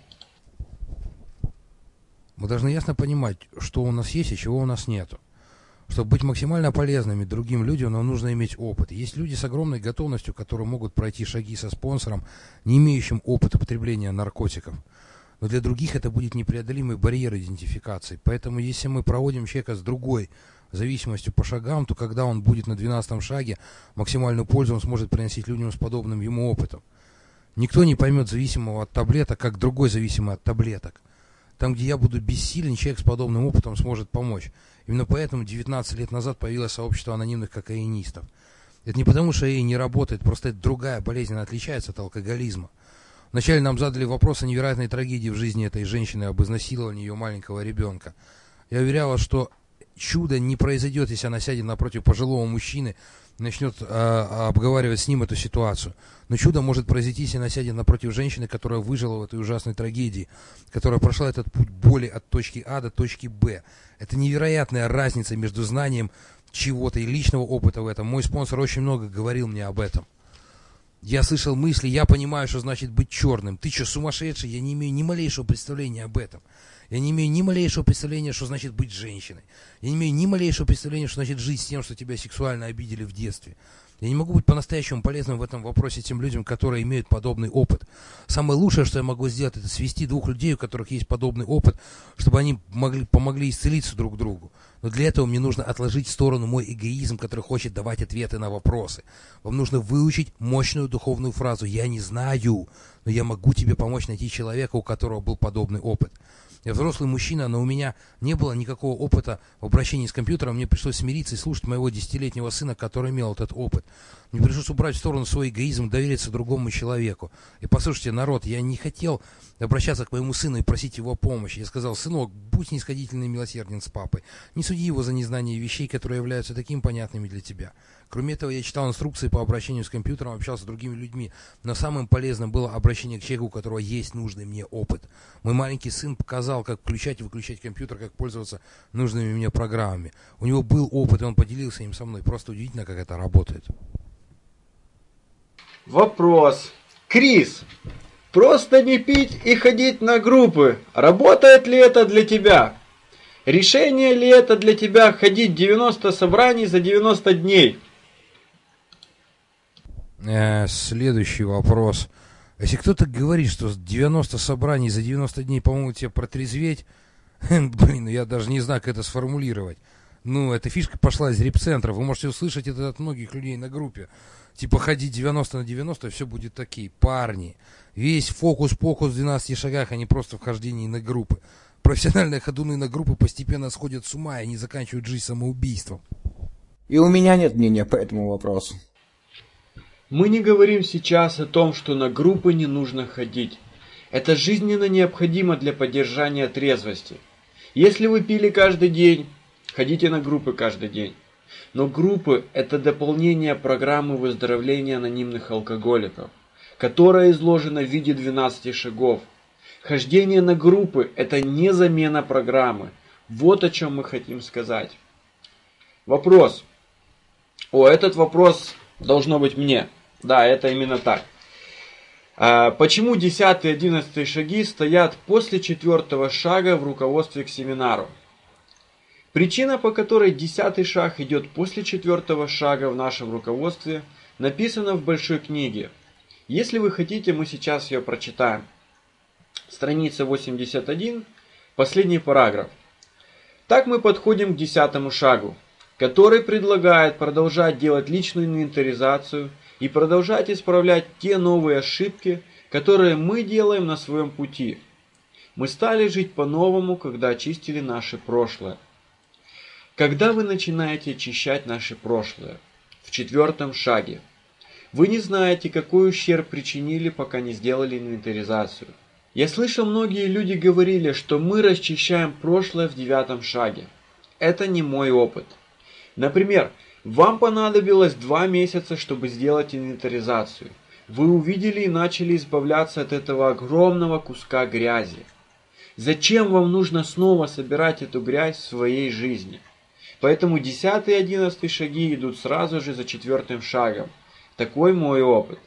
Мы должны ясно понимать, что у нас есть и чего у нас нету. Чтобы быть максимально полезными другим людям, нам нужно иметь опыт. Есть люди с огромной готовностью, которые могут пройти шаги со спонсором, не имеющим опыта потребления наркотиков. Но для других это будет непреодолимый барьер идентификации. Поэтому если мы проводим человека с другой зависимостью по шагам, то когда он будет на двенадцатом шаге, максимальную пользу он сможет приносить людям с подобным ему опытом. Никто не поймет зависимого от таблеток, как другой зависимый от таблеток. Там, где я буду бессилен, человек с подобным опытом сможет помочь. Именно поэтому девятнадцать лет назад появилось сообщество анонимных кокаинистов. Это не потому, что эй не работает, просто это другая болезнь, она отличается от алкоголизма. Вначале нам задали вопрос о невероятной трагедии в жизни этой женщины, об изнасиловании ее маленького ребенка. Я уверяла, что чудо не произойдет, если она сядет напротив пожилого мужчины и начнет а, обговаривать с ним эту ситуацию. Но чудо может произойти, если она сядет напротив женщины, которая выжила в этой ужасной трагедии, которая прошла этот путь боли от точки А до точки Б. Это невероятная разница между знанием чего-то и личного опыта в этом. Мой спонсор очень много говорил мне об этом. Я слышал мысли, я понимаю, что значит быть черным. Ты что, сумасшедший? Я не имею ни малейшего представления об этом. Я не имею ни малейшего представления, что значит быть женщиной. Я не имею ни малейшего представления, что значит жить с тем, что тебя сексуально обидели в детстве. Я не могу быть по-настоящему полезным в этом вопросе тем людям, которые имеют подобный опыт. Самое лучшее, что я могу сделать, это свести двух людей, у которых есть подобный опыт, чтобы они могли, помогли исцелиться друг другу. Но для этого мне нужно отложить в сторону мой эгоизм, который хочет давать ответы на вопросы. Вам нужно выучить мощную духовную фразу «Я не знаю, но я могу тебе помочь найти человека, у которого был подобный опыт». Я взрослый мужчина, но у меня не было никакого опыта в обращении с компьютером. Мне пришлось смириться и слушать моего десятилетнего сына, который имел этот опыт. Мне пришлось убрать в сторону свой эгоизм, довериться другому человеку. И послушайте, народ, я не хотел обращаться к моему сыну и просить его помощи. Я сказал: сынок, будь снисходительный и милосерден с папой. Не суди его за незнание вещей, которые являются такими понятными для тебя. Кроме этого, я читал инструкции по обращению с компьютером, общался с другими людьми. Но самым полезным было обращение к человеку, у которого есть нужный мне опыт. Мой маленький сын показал, как включать и выключать компьютер, как пользоваться нужными мне программами. У него был опыт, и он поделился им со мной. Просто удивительно, как это работает. Вопрос. Крис, просто не пить и ходить на группы. Работает ли это для тебя? Решение ли это для тебя ходить девяносто собраний за девяносто дней? Э, следующий вопрос. Если кто-то говорит, что девяносто собраний за девяносто дней помогут тебе протрезветь, блин, я даже не знаю, как это сформулировать. Ну, эта фишка пошла из репцентра. Вы можете услышать это от многих людей на группе. Типа, ходить девяносто на девяносто, и все будет такие. Парни, весь фокус-покус в двенадцати шагах, а не просто в хождении на группы. Профессиональные ходуны на группы постепенно сходят с ума, и они заканчивают жизнь самоубийством. И у меня нет мнения по этому вопросу. Мы не говорим сейчас о том, что на группы не нужно ходить. Это жизненно необходимо для поддержания трезвости. Если вы пили каждый день, ходите на группы каждый день. Но группы – это дополнение программы выздоровления анонимных алкоголиков, которая изложена в виде двенадцати шагов. Хождение на группы – это не замена программы. Вот о чем мы хотим сказать. Вопрос. О, этот вопрос должно быть мне. Да, это именно так. А почему десятый и одиннадцатый шаги стоят после четвертого шага в руководстве к семинару? Причина, по которой десятый шаг идет после четвертого шага в нашем руководстве, написана в большой книге. Если вы хотите, мы сейчас ее прочитаем. Страница восемьдесят один, последний параграф. Так мы подходим к десятому шагу, который предлагает продолжать делать личную инвентаризацию и продолжать исправлять те новые ошибки, которые мы делаем на своем пути. Мы стали жить по-новому, когда очистили наше прошлое. Когда вы начинаете очищать наше прошлое? В четвертом шаге. Вы не знаете, какой ущерб причинили, пока не сделали инвентаризацию. Я слышал, многие люди говорили, что мы расчищаем прошлое в девятом шаге. Это не мой опыт. Например, вам понадобилось два месяца, чтобы сделать инвентаризацию. Вы увидели и начали избавляться от этого огромного куска грязи. Зачем вам нужно снова собирать эту грязь в своей жизни? Поэтому десятый и одиннадцатый шаги идут сразу же за четвертым шагом. Такой мой опыт.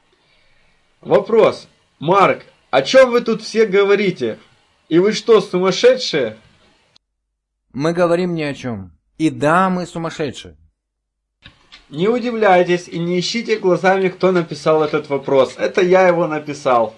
Вопрос. Марк, о чем вы тут все говорите? И вы что, сумасшедшие? Мы говорим ни о чем. И да, мы сумасшедшие. Не удивляйтесь и не ищите глазами, кто написал этот вопрос. Это я его написал.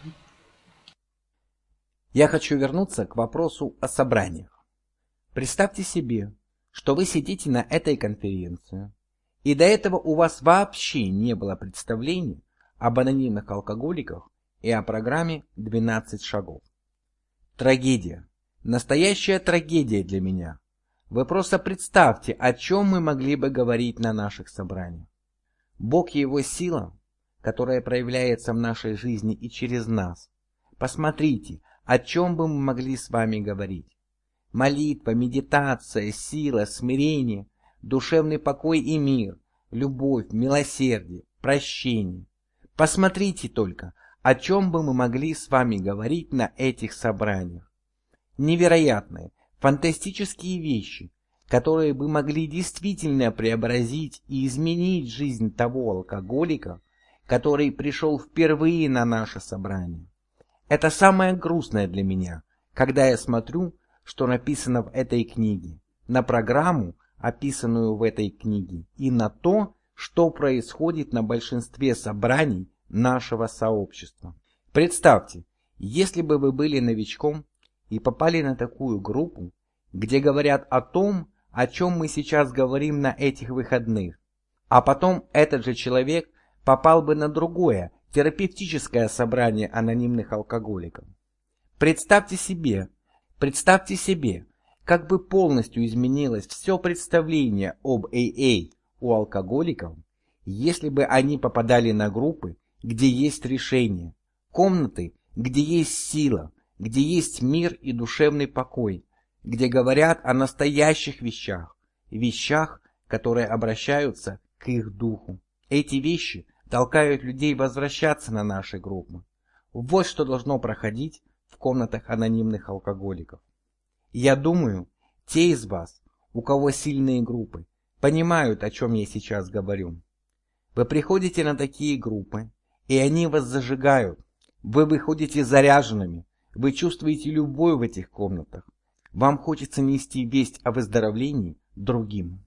Я хочу вернуться к вопросу о собраниях. Представьте себе, что вы сидите на этой конференции, и до этого у вас вообще не было представления об анонимных алкоголиках и о программе двенадцать шагов. Трагедия. Настоящая трагедия для меня. Вы просто представьте, о чем мы могли бы говорить на наших собраниях. Бог и Его сила, которая проявляется в нашей жизни и через нас. Посмотрите, о чем бы мы могли с вами говорить. Молитва, медитация, сила, смирение, душевный покой и мир, любовь, милосердие, прощение. Посмотрите только, о чем бы мы могли с вами говорить на этих собраниях. Невероятные, фантастические вещи, которые бы могли действительно преобразить и изменить жизнь того алкоголика, который пришел впервые на наше собрание. Это самое грустное для меня, когда я смотрю, что написано в этой книге, на программу, описанную в этой книге, и на то, что происходит на большинстве собраний нашего сообщества. Представьте, если бы вы были новичком и попали на такую группу, где говорят о том, о чем мы сейчас говорим на этих выходных, а потом этот же человек попал бы на другое, терапевтическое собрание анонимных алкоголиков. Представьте себе, представьте себе, как бы полностью изменилось все представление об эй эй у алкоголиков, если бы они попадали на группы, где есть решение, комнаты, где есть сила, где есть мир и душевный покой, где говорят о настоящих вещах, вещах, которые обращаются к их духу. Эти вещи толкают людей возвращаться на наши группы. Вот что должно проходить в комнатах анонимных алкоголиков. Я думаю, те из вас, у кого сильные группы, понимают, о чем я сейчас говорю. Вы приходите на такие группы, и они вас зажигают. Вы выходите заряженными, вы чувствуете любовь в этих комнатах. Вам хочется нести весть о выздоровлении другим.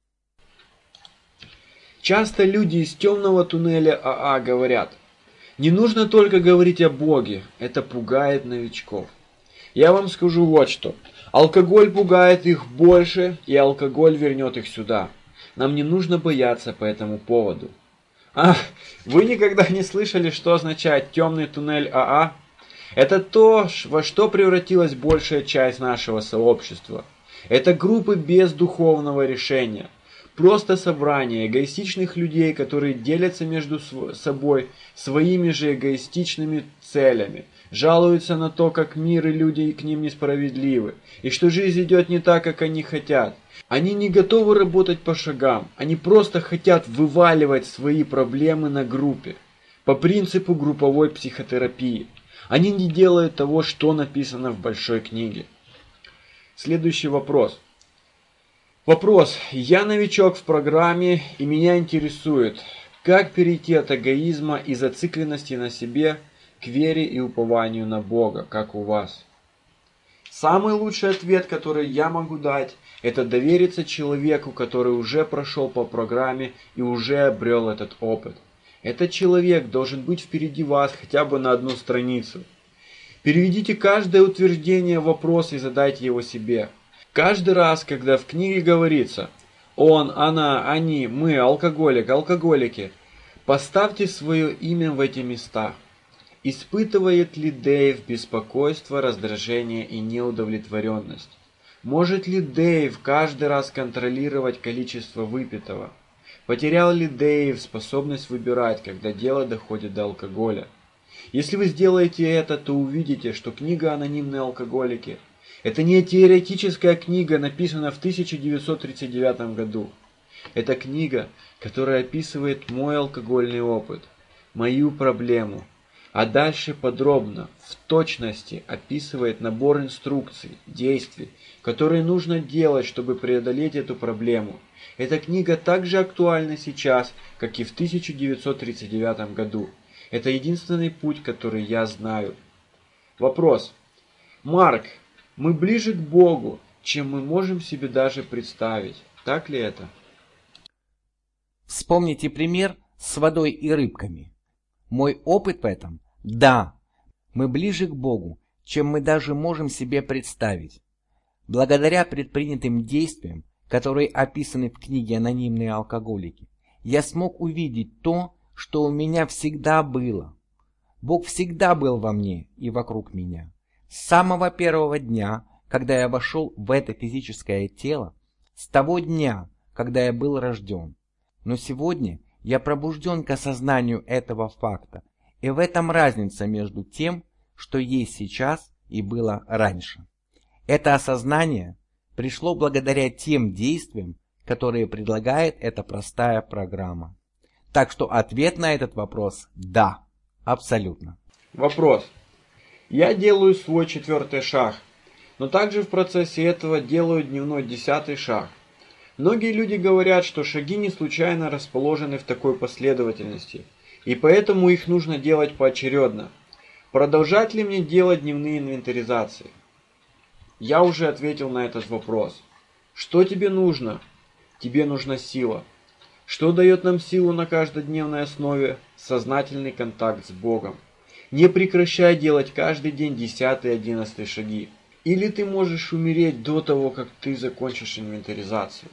Часто люди из темного туннеля АА говорят: не нужно только говорить о Боге, это пугает новичков. Я вам скажу вот что. Алкоголь пугает их больше, и алкоголь вернет их сюда. Нам не нужно бояться по этому поводу. А, вы никогда не слышали, что означает темный туннель АА? Это то, во что превратилась большая часть нашего сообщества. Это группы без духовного решения. Просто собрание эгоистичных людей, которые делятся между собой своими же эгоистичными целями. Жалуются на то, как мир и люди к ним несправедливы, и что жизнь идет не так, как они хотят. Они не готовы работать по шагам, они просто хотят вываливать свои проблемы на группе, по принципу групповой психотерапии. Они не делают того, что написано в большой книге. Следующий вопрос. Вопрос. Я новичок в программе, и меня интересует, как перейти от эгоизма и зацикленности на себе к вере и упованию на Бога, как у вас. Самый лучший ответ, который я могу дать, это довериться человеку, который уже прошел по программе и уже обрел этот опыт. Этот человек должен быть впереди вас хотя бы на одну страницу. Переведите каждое утверждение в вопрос и задайте его себе. Каждый раз, когда в книге говорится «он», «она», «они», «мы», «алкоголик», «алкоголики», поставьте свое имя в эти места. Испытывает ли Дэйв беспокойство, раздражение и неудовлетворенность? Может ли Дэйв каждый раз контролировать количество выпитого? Потерял ли Дэйв способность выбирать, когда дело доходит до алкоголя? Если вы сделаете это, то увидите, что книга «Анонимные алкоголики» – это не теоретическая книга, написанная в тысяча девятьсот тридцать девятом году. Это книга, которая описывает мой алкогольный опыт, мою проблему, а дальше подробно, в точности описывает набор инструкций, действий, которые нужно делать, чтобы преодолеть эту проблему. Эта книга так же актуальна сейчас, как и в тысяча девятьсот тридцать девятом году. Это единственный путь, который я знаю. Вопрос. Марк, мы ближе к Богу, чем мы можем себе даже представить. Так ли это? Вспомните пример с водой и рыбками. Мой опыт в этом – да, мы ближе к Богу, чем мы даже можем себе представить. Благодаря предпринятым действиям, которые описаны в книге «Анонимные алкоголики», я смог увидеть то, что у меня всегда было. Бог всегда был во мне и вокруг меня. С самого первого дня, когда я вошел в это физическое тело, с того дня, когда я был рожден. Но сегодня я пробужден к осознанию этого факта, и в этом разница между тем, что есть сейчас и было раньше. Это осознание пришло благодаря тем действиям, которые предлагает эта простая программа. Так что ответ на этот вопрос – да, абсолютно. Вопрос. Я делаю свой четвертый шаг, но также в процессе этого делаю дневной десятый шаг. Многие люди говорят, что шаги не случайно расположены в такой последовательности. и поэтому их нужно делать поочередно. Продолжать ли мне делать дневные инвентаризации? Я уже ответил на этот вопрос. Что тебе нужно? Тебе нужна сила. Что дает нам силу на каждодневной основе? Сознательный контакт с Богом. Не прекращай делать каждый день десятый и одиннадцатый шаги. Или ты можешь умереть до того, как ты закончишь инвентаризацию.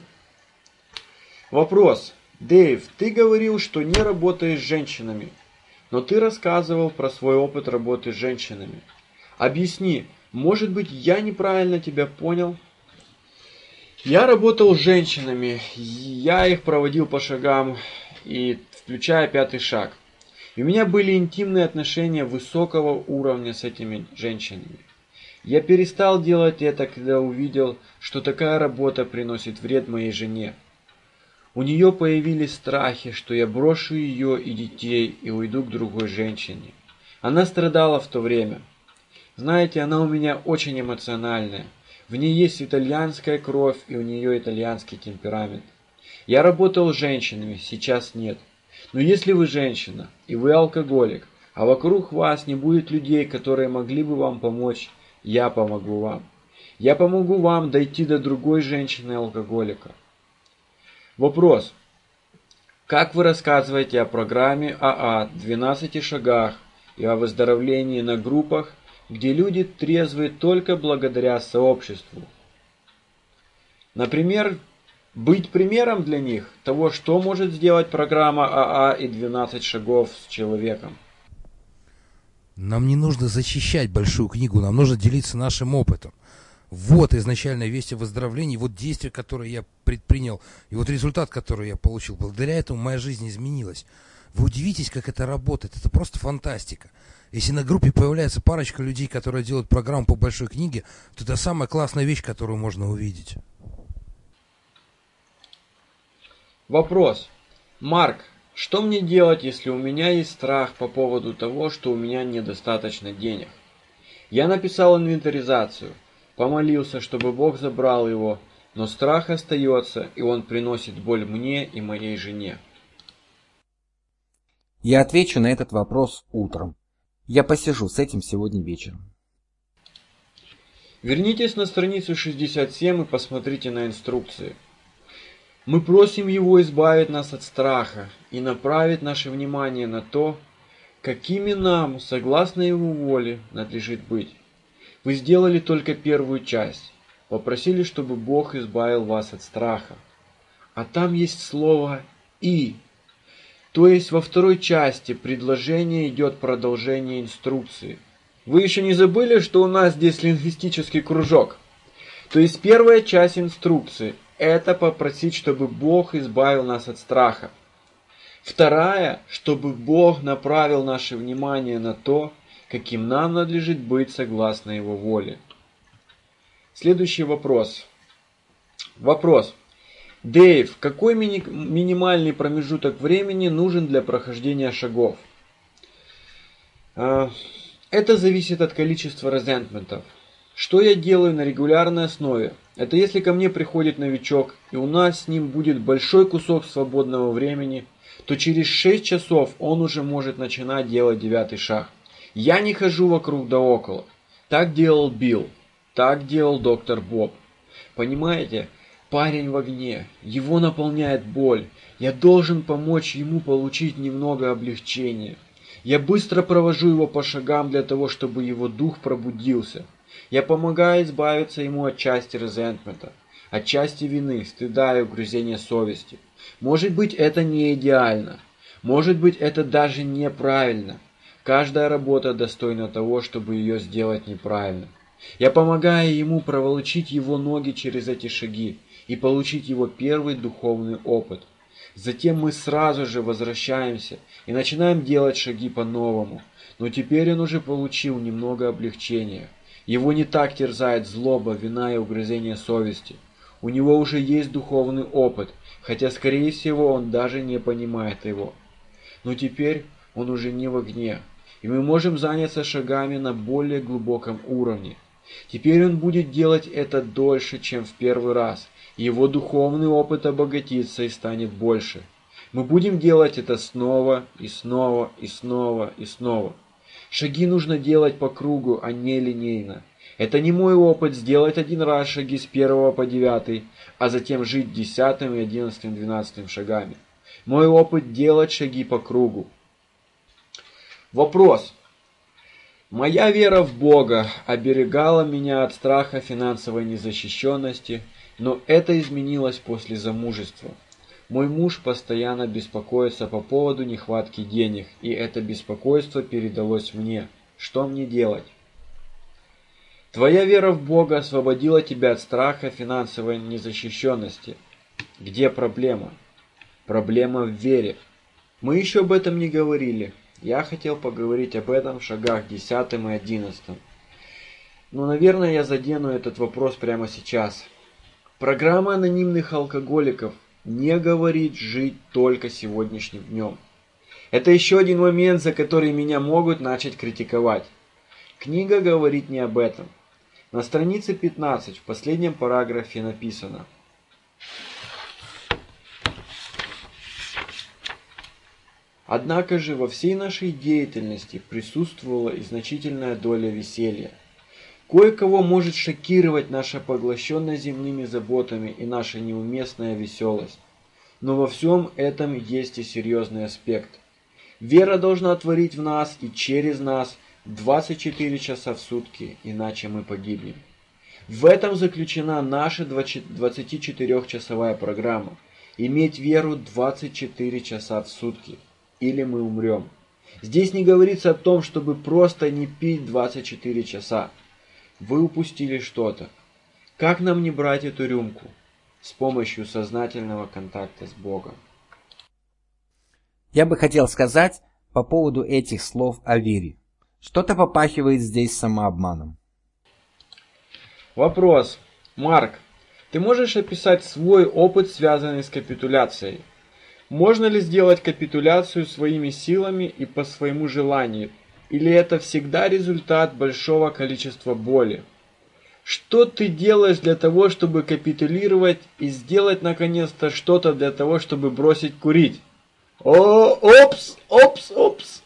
Вопрос. Дэйв, ты говорил, что не работаешь с женщинами, но ты рассказывал про свой опыт работы с женщинами. Объясни, может быть, я неправильно тебя понял? Я работал с женщинами, я их проводил по шагам, и включая пятый шаг. И у меня были интимные отношения высокого уровня с этими женщинами. Я перестал делать это, когда увидел, что такая работа приносит вред моей жене. У нее появились страхи, что я брошу ее и детей и уйду к другой женщине. Она страдала в то время. Знаете, она у меня очень эмоциональная. В ней есть итальянская кровь, и у нее итальянский темперамент. Я работал с женщинами, сейчас нет. Но если вы женщина, и вы алкоголик, а вокруг вас не будет людей, которые могли бы вам помочь, я помогу вам. Я помогу вам дойти до другой женщины-алкоголика. Вопрос. Как вы рассказываете о программе АА, двенадцати шагах и о выздоровлении на группах, где люди трезвы только благодаря сообществу? Например, быть примером для них того, что может сделать программа АА и двенадцать шагов с человеком. Нам не нужно зачищать большую книгу, нам нужно делиться нашим опытом. Вот изначальная весть о выздоровлении, вот действие, которое я предпринял, и вот результат, который я получил. Благодаря этому моя жизнь изменилась. Вы удивитесь, как это работает. Это просто фантастика. Если на группе появляется парочка людей, которые делают программу по большой книге, то это самая классная вещь, которую можно увидеть. Вопрос. Марк, что мне делать, если у меня есть страх по поводу того, что у меня недостаточно денег? Я написал инвентаризацию. Помолился, чтобы Бог забрал его, но страх остается, и он приносит боль мне и моей жене. Я отвечу на этот вопрос утром. Я посижу с этим сегодня вечером. Вернитесь на страницу шестьдесят семь и посмотрите на инструкции. Мы просим Его избавить нас от страха и направить наше внимание на то, какими нам, согласно Его воле, надлежит быть. Вы сделали только первую часть. Попросили, чтобы Бог избавил вас от страха. А там есть слово «и». То есть во второй части предложения идет продолжение инструкции. Вы еще не забыли, что у нас здесь лингвистический кружок? То есть первая часть инструкции – это попросить, чтобы Бог избавил нас от страха. Вторая – чтобы Бог направил наше внимание на то, каким нам надлежит быть согласно Его воле. Следующий вопрос. Вопрос. Дэйв, какой мини- минимальный промежуток времени нужен для прохождения шагов? Это зависит от количества резентментов. Что я делаю на регулярной основе? Это если ко мне приходит новичок, и у нас с ним будет большой кусок свободного времени, то через шесть часов он уже может начинать делать девятый шаг. Я не хожу вокруг да около. Так делал Билл. Так делал доктор Боб. Понимаете? Парень в огне. Его наполняет боль. Я должен помочь ему получить немного облегчения. Я быстро провожу его по шагам для того, чтобы его дух пробудился. Я помогаю избавиться ему от части резентмента, от части вины, стыда и угрызения совести. Может быть, это не идеально. Может быть, это даже неправильно. Каждая работа достойна того, чтобы ее сделать неправильно. Я помогаю ему проволочить его ноги через эти шаги и получить его первый духовный опыт. Затем мы сразу же возвращаемся и начинаем делать шаги по-новому. Но теперь он уже получил немного облегчения. Его не так терзает злоба, вина и угрызение совести. У него уже есть духовный опыт, хотя, скорее всего, он даже не понимает его. Но теперь он уже не в огне, и мы можем заняться шагами на более глубоком уровне. Теперь он будет делать это дольше, чем в первый раз, и его духовный опыт обогатится и станет больше. Мы будем делать это снова и снова и снова и снова. Шаги нужно делать по кругу, а не линейно. Это не мой опыт сделать один раз шаги с первого по девятый, а затем жить десятым и одиннадцатым, двенадцатым шагами. Мой опыт делать шаги по кругу. Вопрос. Моя вера в Бога оберегала меня от страха финансовой незащищенности, но это изменилось после замужества. Мой муж постоянно беспокоится по поводу нехватки денег, и это беспокойство передалось мне. Что мне делать? Твоя вера в Бога освободила тебя от страха финансовой незащищенности. Где проблема? Проблема в вере. Мы еще об этом не говорили. Я хотел поговорить об этом в шагах десятом и одиннадцатом. Но, наверное, я задену этот вопрос прямо сейчас. Программа анонимных алкоголиков не говорит жить только сегодняшним днем. Это еще один момент, за который меня могут начать критиковать. Книга говорит не об этом. На странице пятнадцать в последнем параграфе написано: однако же во всей нашей деятельности присутствовала и значительная доля веселья. Кое-кого может шокировать наша поглощенность земными заботами и наша неуместная веселость. Но во всем этом есть и серьезный аспект. Вера должна творить в нас и через нас двадцать четыре часа в сутки, иначе мы погибнем. В этом заключена наша двадцатичетырёхчасовая программа. Иметь веру двадцать четыре часа в сутки, или мы умрем. Здесь не говорится о том, чтобы просто не пить двадцать четыре часа. Вы упустили что-то. Как нам не брать эту рюмку? С помощью сознательного контакта с Богом. Я бы хотел сказать по поводу этих слов о вере. Что-то попахивает здесь самообманом. Вопрос. Марк, ты можешь описать свой опыт, связанный с капитуляцией? Можно ли сделать капитуляцию своими силами и по своему желанию? Или это всегда результат большого количества боли? Что ты делаешь для того, чтобы капитулировать и сделать наконец-то что-то для того, чтобы бросить курить? О, опс, опс, опс.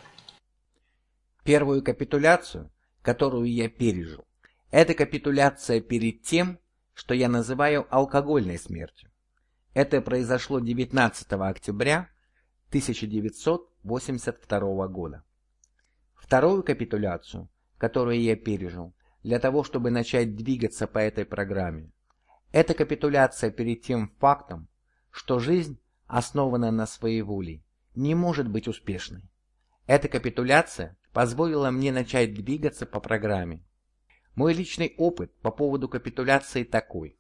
Первую капитуляцию, которую я пережил, это капитуляция перед тем, что я называю алкогольной смертью. Это произошло девятнадцатого октября тысяча девятьсот восемьдесят второго года. Вторую капитуляцию, которую я пережил, для того, чтобы начать двигаться по этой программе, это капитуляция перед тем фактом, что жизнь, основанная на своеволии, не может быть успешной. Эта капитуляция позволила мне начать двигаться по программе. Мой личный опыт по поводу капитуляции такой.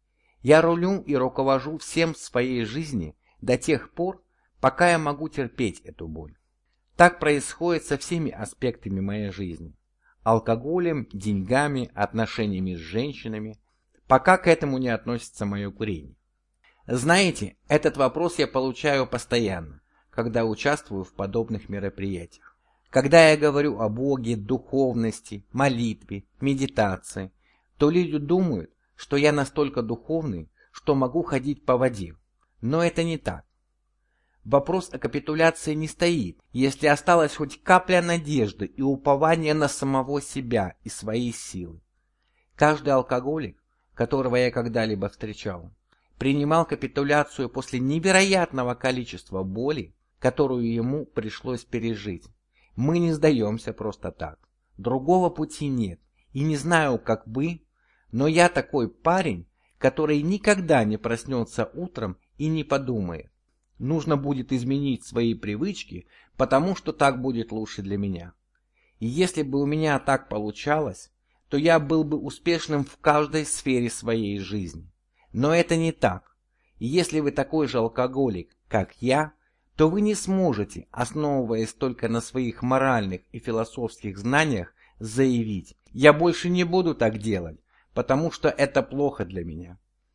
Я рулю и руковожу всем в своей жизни до тех пор, пока я могу терпеть эту боль. Так происходит со всеми аспектами моей жизни. Алкоголем, деньгами, отношениями с женщинами, пока к этому не относится мое курение. Знаете, этот вопрос я получаю постоянно, когда участвую в подобных мероприятиях. Когда я говорю о Боге, духовности, молитве, медитации, то люди думают, что я настолько духовный, что могу ходить по воде. Но это не так. Вопрос о капитуляции не стоит, если осталась хоть капля надежды и упования на самого себя и свои силы. Каждый алкоголик, которого я когда-либо встречал, принимал капитуляцию после невероятного количества боли, которую ему пришлось пережить. Мы не сдаемся просто так. Другого пути нет. И не знаю, как вы, но я такой парень, который никогда не проснется утром и не подумает: нужно будет изменить свои привычки, потому что так будет лучше для меня. И если бы у меня так получалось, то я был бы успешным в каждой сфере своей жизни. Но это не так. И если вы такой же алкоголик, как я, то вы не сможете, основываясь только на своих моральных и философских знаниях, заявить: я больше не буду так делать, потому что это плохо для меня.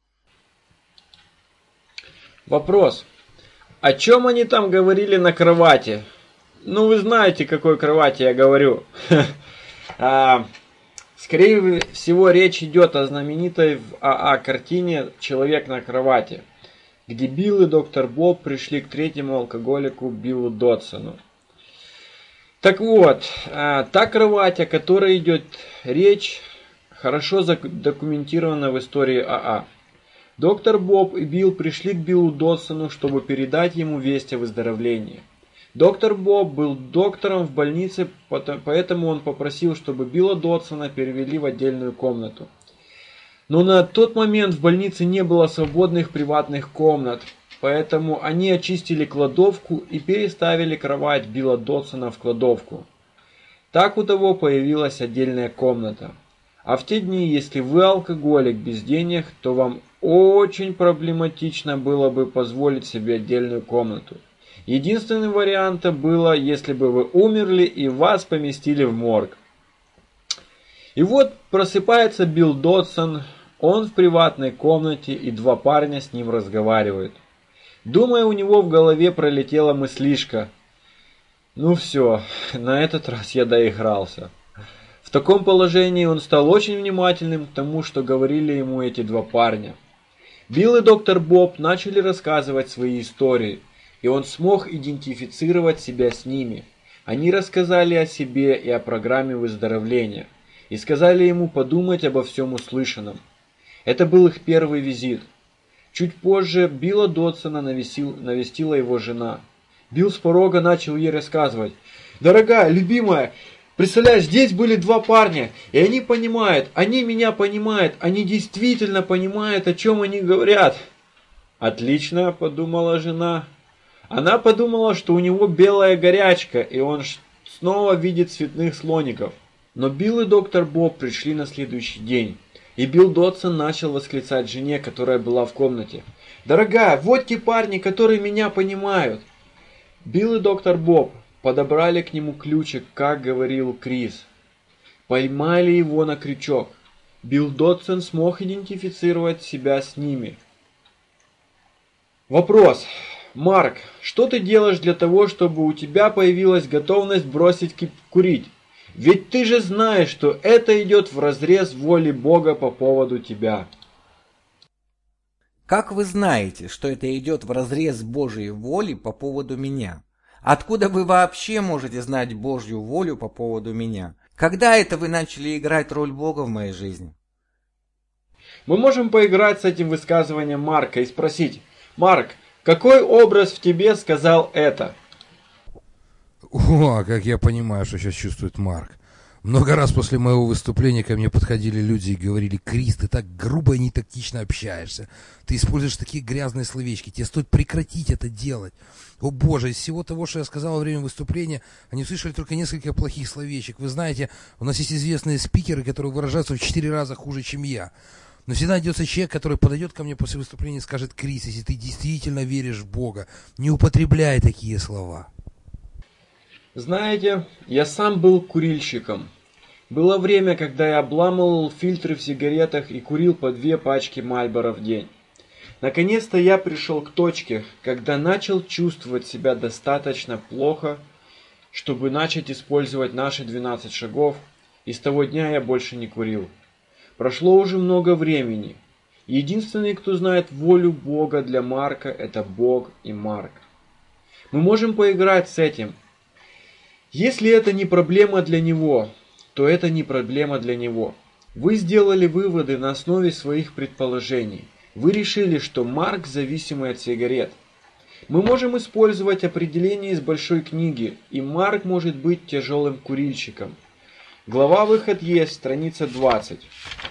Вопрос. О чем они там говорили на кровати? Ну, вы знаете, о какой кровати я говорю. Скорее всего, речь идет о знаменитой в АА картине «Человек на кровати». где Билл и доктор Боб пришли к третьему алкоголику Биллу Додсону. Так вот, та кровать, о которой идет речь, хорошо задокументирована в истории АА. Доктор Боб и Билл пришли к Биллу Додсону, чтобы передать ему весть о выздоровлении. Доктор Боб был доктором в больнице, поэтому он попросил, чтобы Билла Додсона перевели в отдельную комнату. Но на тот момент в больнице не было свободных приватных комнат, поэтому они очистили кладовку и переставили кровать Билла Додсона в кладовку. Так у того появилась отдельная комната. А в те дни, если вы алкоголик без денег, то вам очень проблематично было бы позволить себе отдельную комнату. Единственным вариантом было, если бы вы умерли и вас поместили в морг. И вот просыпается Билл Додсон, он в приватной комнате, и два парня с ним разговаривают. Думаю, у него в голове пролетела мыслишка: ну все, на этот раз я доигрался. В таком положении он стал очень внимательным к тому, что говорили ему эти два парня. Билл и доктор Боб начали рассказывать свои истории, и он смог идентифицировать себя с ними. Они рассказали о себе и о программе выздоровления, и сказали ему подумать обо всем услышанном. Это был их первый визит. Чуть позже Билла Додсона навестил, навестила его жена. Билл с порога начал ей рассказывать: «Дорогая, любимая, представляешь, здесь были два парня, и они понимают, они меня понимают, они действительно понимают, о чем они говорят». «Отлично», — подумала жена. Она подумала, что у него белая горячка, и он снова видит цветных слоников. Но Билл и доктор Боб пришли на следующий день. И Билл Додсон начал восклицать жене, которая была в комнате: «Дорогая, вот те парни, которые меня понимают». Билл и доктор Боб подобрали к нему ключик, как говорил Крис. Поймали его на крючок. Билл Додсон смог идентифицировать себя с ними. Вопрос. Марк, что ты делаешь для того, чтобы у тебя появилась готовность бросить курить? Ведь ты же знаешь, что это идет вразрез воли Бога по поводу тебя. Как вы знаете, что это идет вразрез Божьей воли по поводу меня? Откуда вы вообще можете знать Божью волю по поводу меня? Когда это вы начали играть роль Бога в моей жизни? Мы можем поиграть с этим высказыванием Марка и спросить: Марк, какой образ в тебе сказал это? О, как я понимаю, что сейчас чувствует Марк. Много раз после моего выступления ко мне подходили люди и говорили: Крис, ты так грубо и нетактично общаешься. Ты используешь такие грязные словечки. Тебе стоит прекратить это делать. О боже, из всего того, что я сказал во время выступления, они услышали только несколько плохих словечек. Вы знаете, у нас есть известные спикеры, которые выражаются в четыре раза хуже, чем я. Но всегда найдется человек, который подойдет ко мне после выступления и скажет: Крис, если ты действительно веришь в Бога, не употребляй такие слова. Знаете, я сам был курильщиком. Было время, когда я обламывал фильтры в сигаретах и курил по две пачки Мальборо в день. Наконец-то я пришел к точке, когда начал чувствовать себя достаточно плохо, чтобы начать использовать наши двенадцать шагов, и с того дня я больше не курил. Прошло уже много времени. Единственный, кто знает волю Бога для Марка, это Бог и Марк. Мы можем поиграть с этим. Если это не проблема для него, то это не проблема для него. Вы сделали выводы на основе своих предположений. Вы решили, что Марк зависимый от сигарет. Мы можем использовать определение из большой книги, и Марк может быть тяжелым курильщиком. Глава «Выход есть», страница двадцать.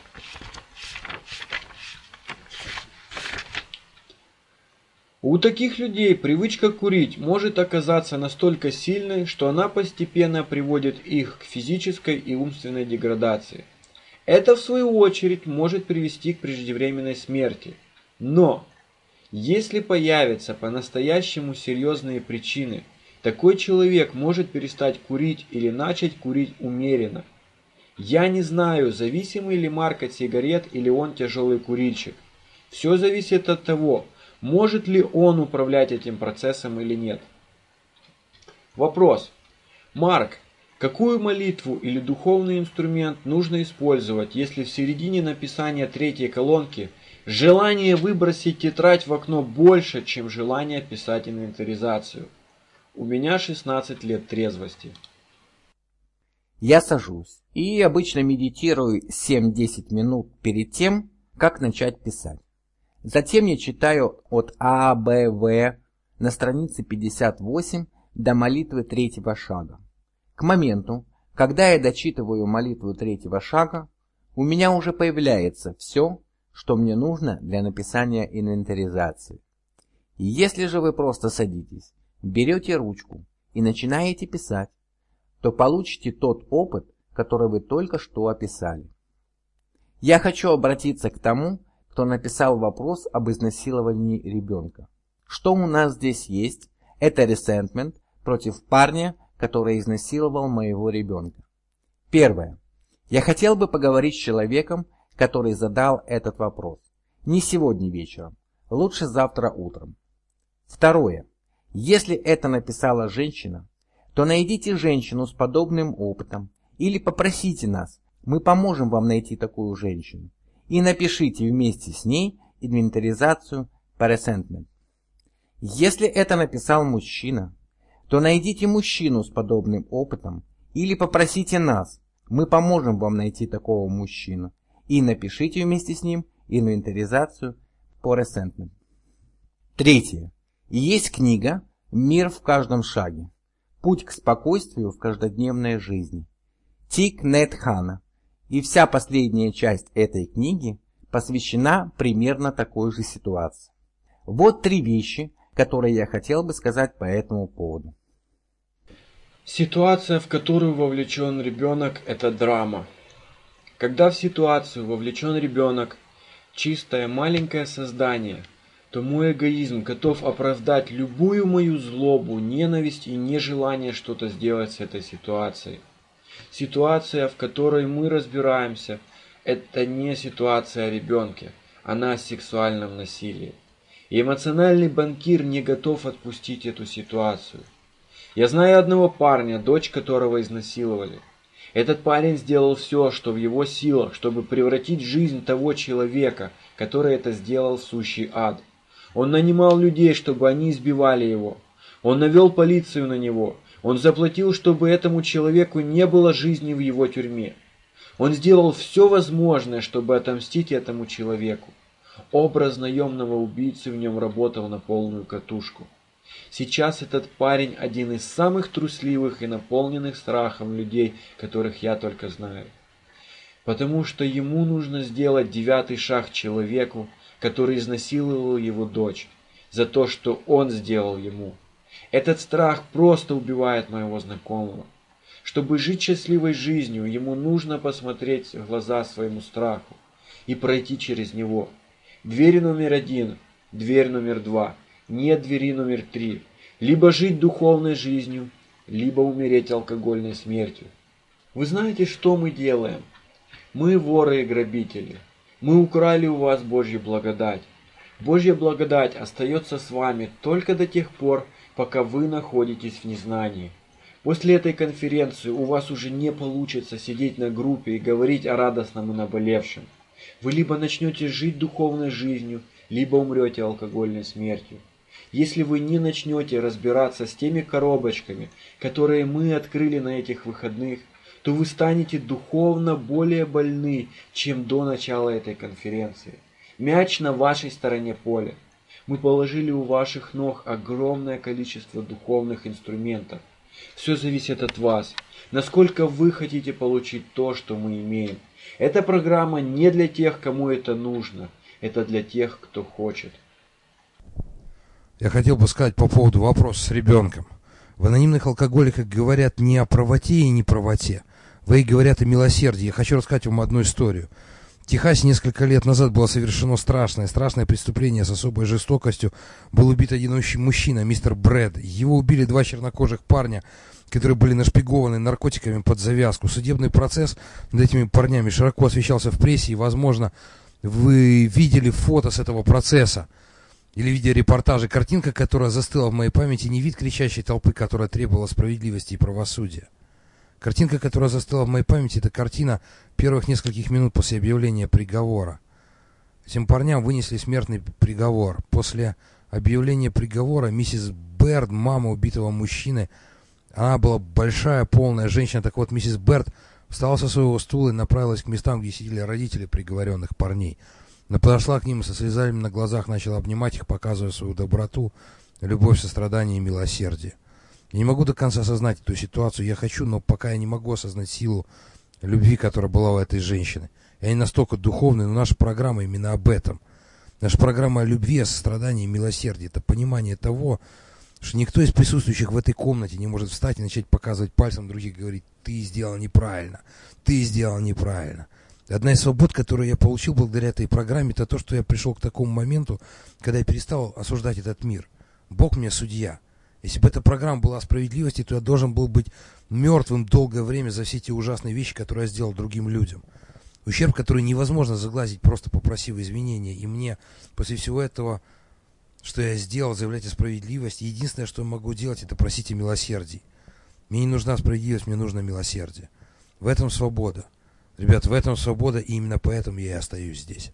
У таких людей привычка курить может оказаться настолько сильной, что она постепенно приводит их к физической и умственной деградации. Это, в свою очередь, может привести к преждевременной смерти. Но, если появятся по-настоящему серьезные причины, такой человек может перестать курить или начать курить умеренно. Я не знаю, зависимый ли Марк от сигарет или он тяжелый курильщик. Все зависит от того, может ли он управлять этим процессом или нет. Вопрос. Марк, какую молитву или духовный инструмент нужно использовать, если в середине написания третьей колонки Желание выбросить тетрадь в окно больше, чем желание писать инвентаризацию. У меня шестнадцать лет трезвости. Я сажусь и обычно медитирую семь-десять минут перед тем, как начать писать. Затем я читаю от А, Б, В на странице пятьдесят восемь до молитвы третьего шага. К моменту, когда я дочитываю молитву третьего шага, у меня уже появляется все, что мне нужно для написания инвентаризации. И если же вы просто садитесь, берете ручку и начинаете писать, то получите тот опыт, который вы только что описали. Я хочу обратиться к тому, кто написал вопрос об изнасиловании ребенка. Что у нас здесь есть? Это resentment против парня, который изнасиловал моего ребенка. Первое. Я хотел бы поговорить с человеком, который задал этот вопрос. Не сегодня вечером, лучше завтра утром. Второе. Если это написала женщина, то найдите женщину с подобным опытом или попросите нас, мы поможем вам найти такую женщину, и напишите вместе с ней инвентаризацию по resentment. Если это написал мужчина, то найдите мужчину с подобным опытом или попросите нас, мы поможем вам найти такого мужчину, и напишите вместе с ним инвентаризацию по resentment. Третье. Есть книга «Мир в каждом шаге. Путь к спокойствию в каждодневной жизни». Тик Нэт Хана. И вся последняя часть этой книги посвящена примерно такой же ситуации. Вот три вещи, которые я хотел бы сказать по этому поводу. Ситуация, в которую вовлечен ребенок, это драма. Когда в ситуацию вовлечен ребенок, чистое маленькое создание, то мой эгоизм готов оправдать любую мою злобу, ненависть и нежелание что-то сделать с этой ситуацией. Ситуация, в которой мы разбираемся, это не ситуация о ребенке, она о сексуальном насилии. И эмоциональный банкир не готов отпустить эту ситуацию. Я знаю одного парня, дочь которого изнасиловали. Этот парень сделал все, что в его силах, чтобы превратить жизнь того человека, который это сделал, в сущий ад. Он нанимал людей, чтобы они избивали его. Он навел полицию на него. Он заплатил, чтобы этому человеку не было жизни в его тюрьме. Он сделал все возможное, чтобы отомстить этому человеку. Образ наемного убийцы в нем работал на полную катушку. Сейчас этот парень один из самых трусливых и наполненных страхом людей, которых я только знаю. Потому что ему нужно сделать девятый шаг человеку, который изнасиловал его дочь, за то, что он сделал ему. Этот страх просто убивает моего знакомого. Чтобы жить счастливой жизнью, ему нужно посмотреть в глаза своему страху и пройти через него. Дверь номер один, дверь номер два, нет двери номер три. Либо жить духовной жизнью, либо умереть алкогольной смертью. Вы знаете, что мы делаем? Мы воры и грабители. Мы украли у вас Божью благодать. Божья благодать остается с вами только до тех пор, пока вы находитесь в незнании. После этой конференции у вас уже не получится сидеть на группе и говорить о радостном и наболевшем. Вы либо начнете жить духовной жизнью, либо умрете алкогольной смертью. Если вы не начнете разбираться с теми коробочками, которые мы открыли на этих выходных, то вы станете духовно более больны, чем до начала этой конференции. Мяч на вашей стороне поля. Мы положили у ваших ног огромное количество духовных инструментов. Все зависит от вас, насколько вы хотите получить то, что мы имеем. Эта программа не для тех, кому это нужно. Это для тех, кто хочет. Я хотел бы сказать по поводу вопроса с ребенком. В анонимных алкоголиках говорят не о правоте и неправоте. В ей говорят о милосердии. Я хочу рассказать вам одну историю. В Техасе несколько лет назад было совершено страшное, страшное преступление с особой жестокостью. Был убит один мужчина, мистер Брэд. Его убили два чернокожих парня, которые были нашпигованы наркотиками под завязку. Судебный процесс над этими парнями широко освещался в прессе, и, возможно, вы видели фото с этого процесса или видеорепортажи. Картинка, которая застыла в моей памяти, не вид кричащей толпы, которая требовала справедливости и правосудия. Картинка, которая застыла в моей памяти, это картина первых нескольких минут после объявления приговора. Этим парням вынесли смертный приговор. После объявления приговора миссис Берд, мама убитого мужчины, она была большая, полная женщина. Так вот, миссис Берд встала со своего стула и направилась к местам, где сидели родители приговоренных парней. Она подошла к ним и со слезами на глазах начала обнимать их, показывая свою доброту, любовь, сострадание и милосердие. Я не могу до конца осознать эту ситуацию. Я хочу, но пока я не могу осознать силу любви, которая была у этой женщины. Я не настолько духовный, но наша программа именно об этом. Наша программа о любви, о сострадании и милосердии. Это понимание того, что никто из присутствующих в этой комнате не может встать и начать показывать пальцем других и говорить: ты сделал неправильно, ты сделал неправильно. Одна из свобод, которую я получил благодаря этой программе, это то, что я пришел к такому моменту, когда я перестал осуждать этот мир. Бог мне судья. Если бы эта программа была о справедливости, то я должен был быть мертвым долгое время за все те ужасные вещи, которые я сделал другим людям. Ущерб, который невозможно загладить, просто попросив извинения. И мне после всего этого, что я сделал, заявлять о справедливости, единственное, что я могу делать, это просить о милосердии. Мне не нужна справедливость, мне нужно милосердие. В этом свобода. Ребят, в этом свобода, и именно поэтому я и остаюсь здесь.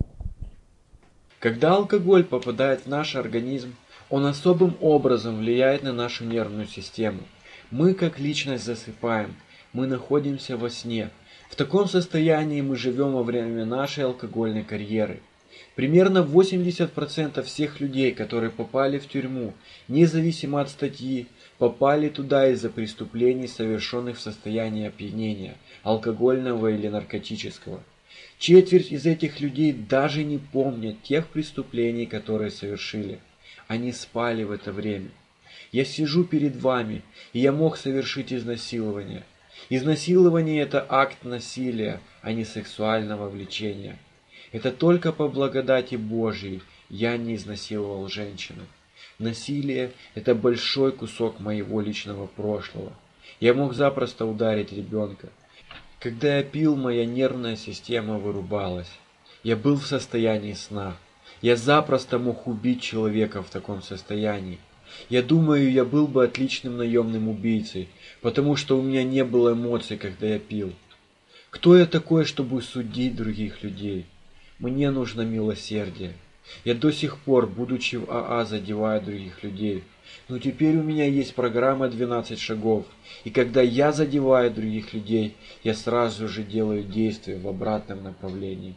Когда алкоголь попадает в наш организм, он особым образом влияет на нашу нервную систему. Мы как личность засыпаем, мы находимся во сне. В таком состоянии мы живем во время нашей алкогольной карьеры. Примерно восемьдесят процентов всех людей, которые попали в тюрьму, независимо от статьи, попали туда из-за преступлений, совершенных в состоянии опьянения, алкогольного или наркотического. Четверть из этих людей даже не помнят тех преступлений, которые совершили. Они спали в это время. Я сижу перед вами, и я мог совершить изнасилование. Изнасилование – это акт насилия, а не сексуального влечения. Это только по благодати Божьей я не изнасиловал женщину. Насилие – это большой кусок моего личного прошлого. Я мог запросто ударить ребенка. Когда я пил, моя нервная система вырубалась. Я был в состоянии сна. Я запросто мог убить человека в таком состоянии. Я думаю, я был бы отличным наемным убийцей, потому что у меня не было эмоций, когда я пил. Кто я такой, чтобы судить других людей? Мне нужно милосердие. Я до сих пор, будучи в АА, задеваю других людей. Но теперь у меня есть программа двенадцать шагов, и когда я задеваю других людей, я сразу же делаю действия в обратном направлении.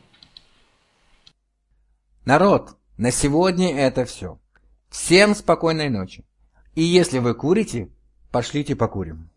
Народ, на сегодня это все. Всем спокойной ночи. И если вы курите, пошлите покурим.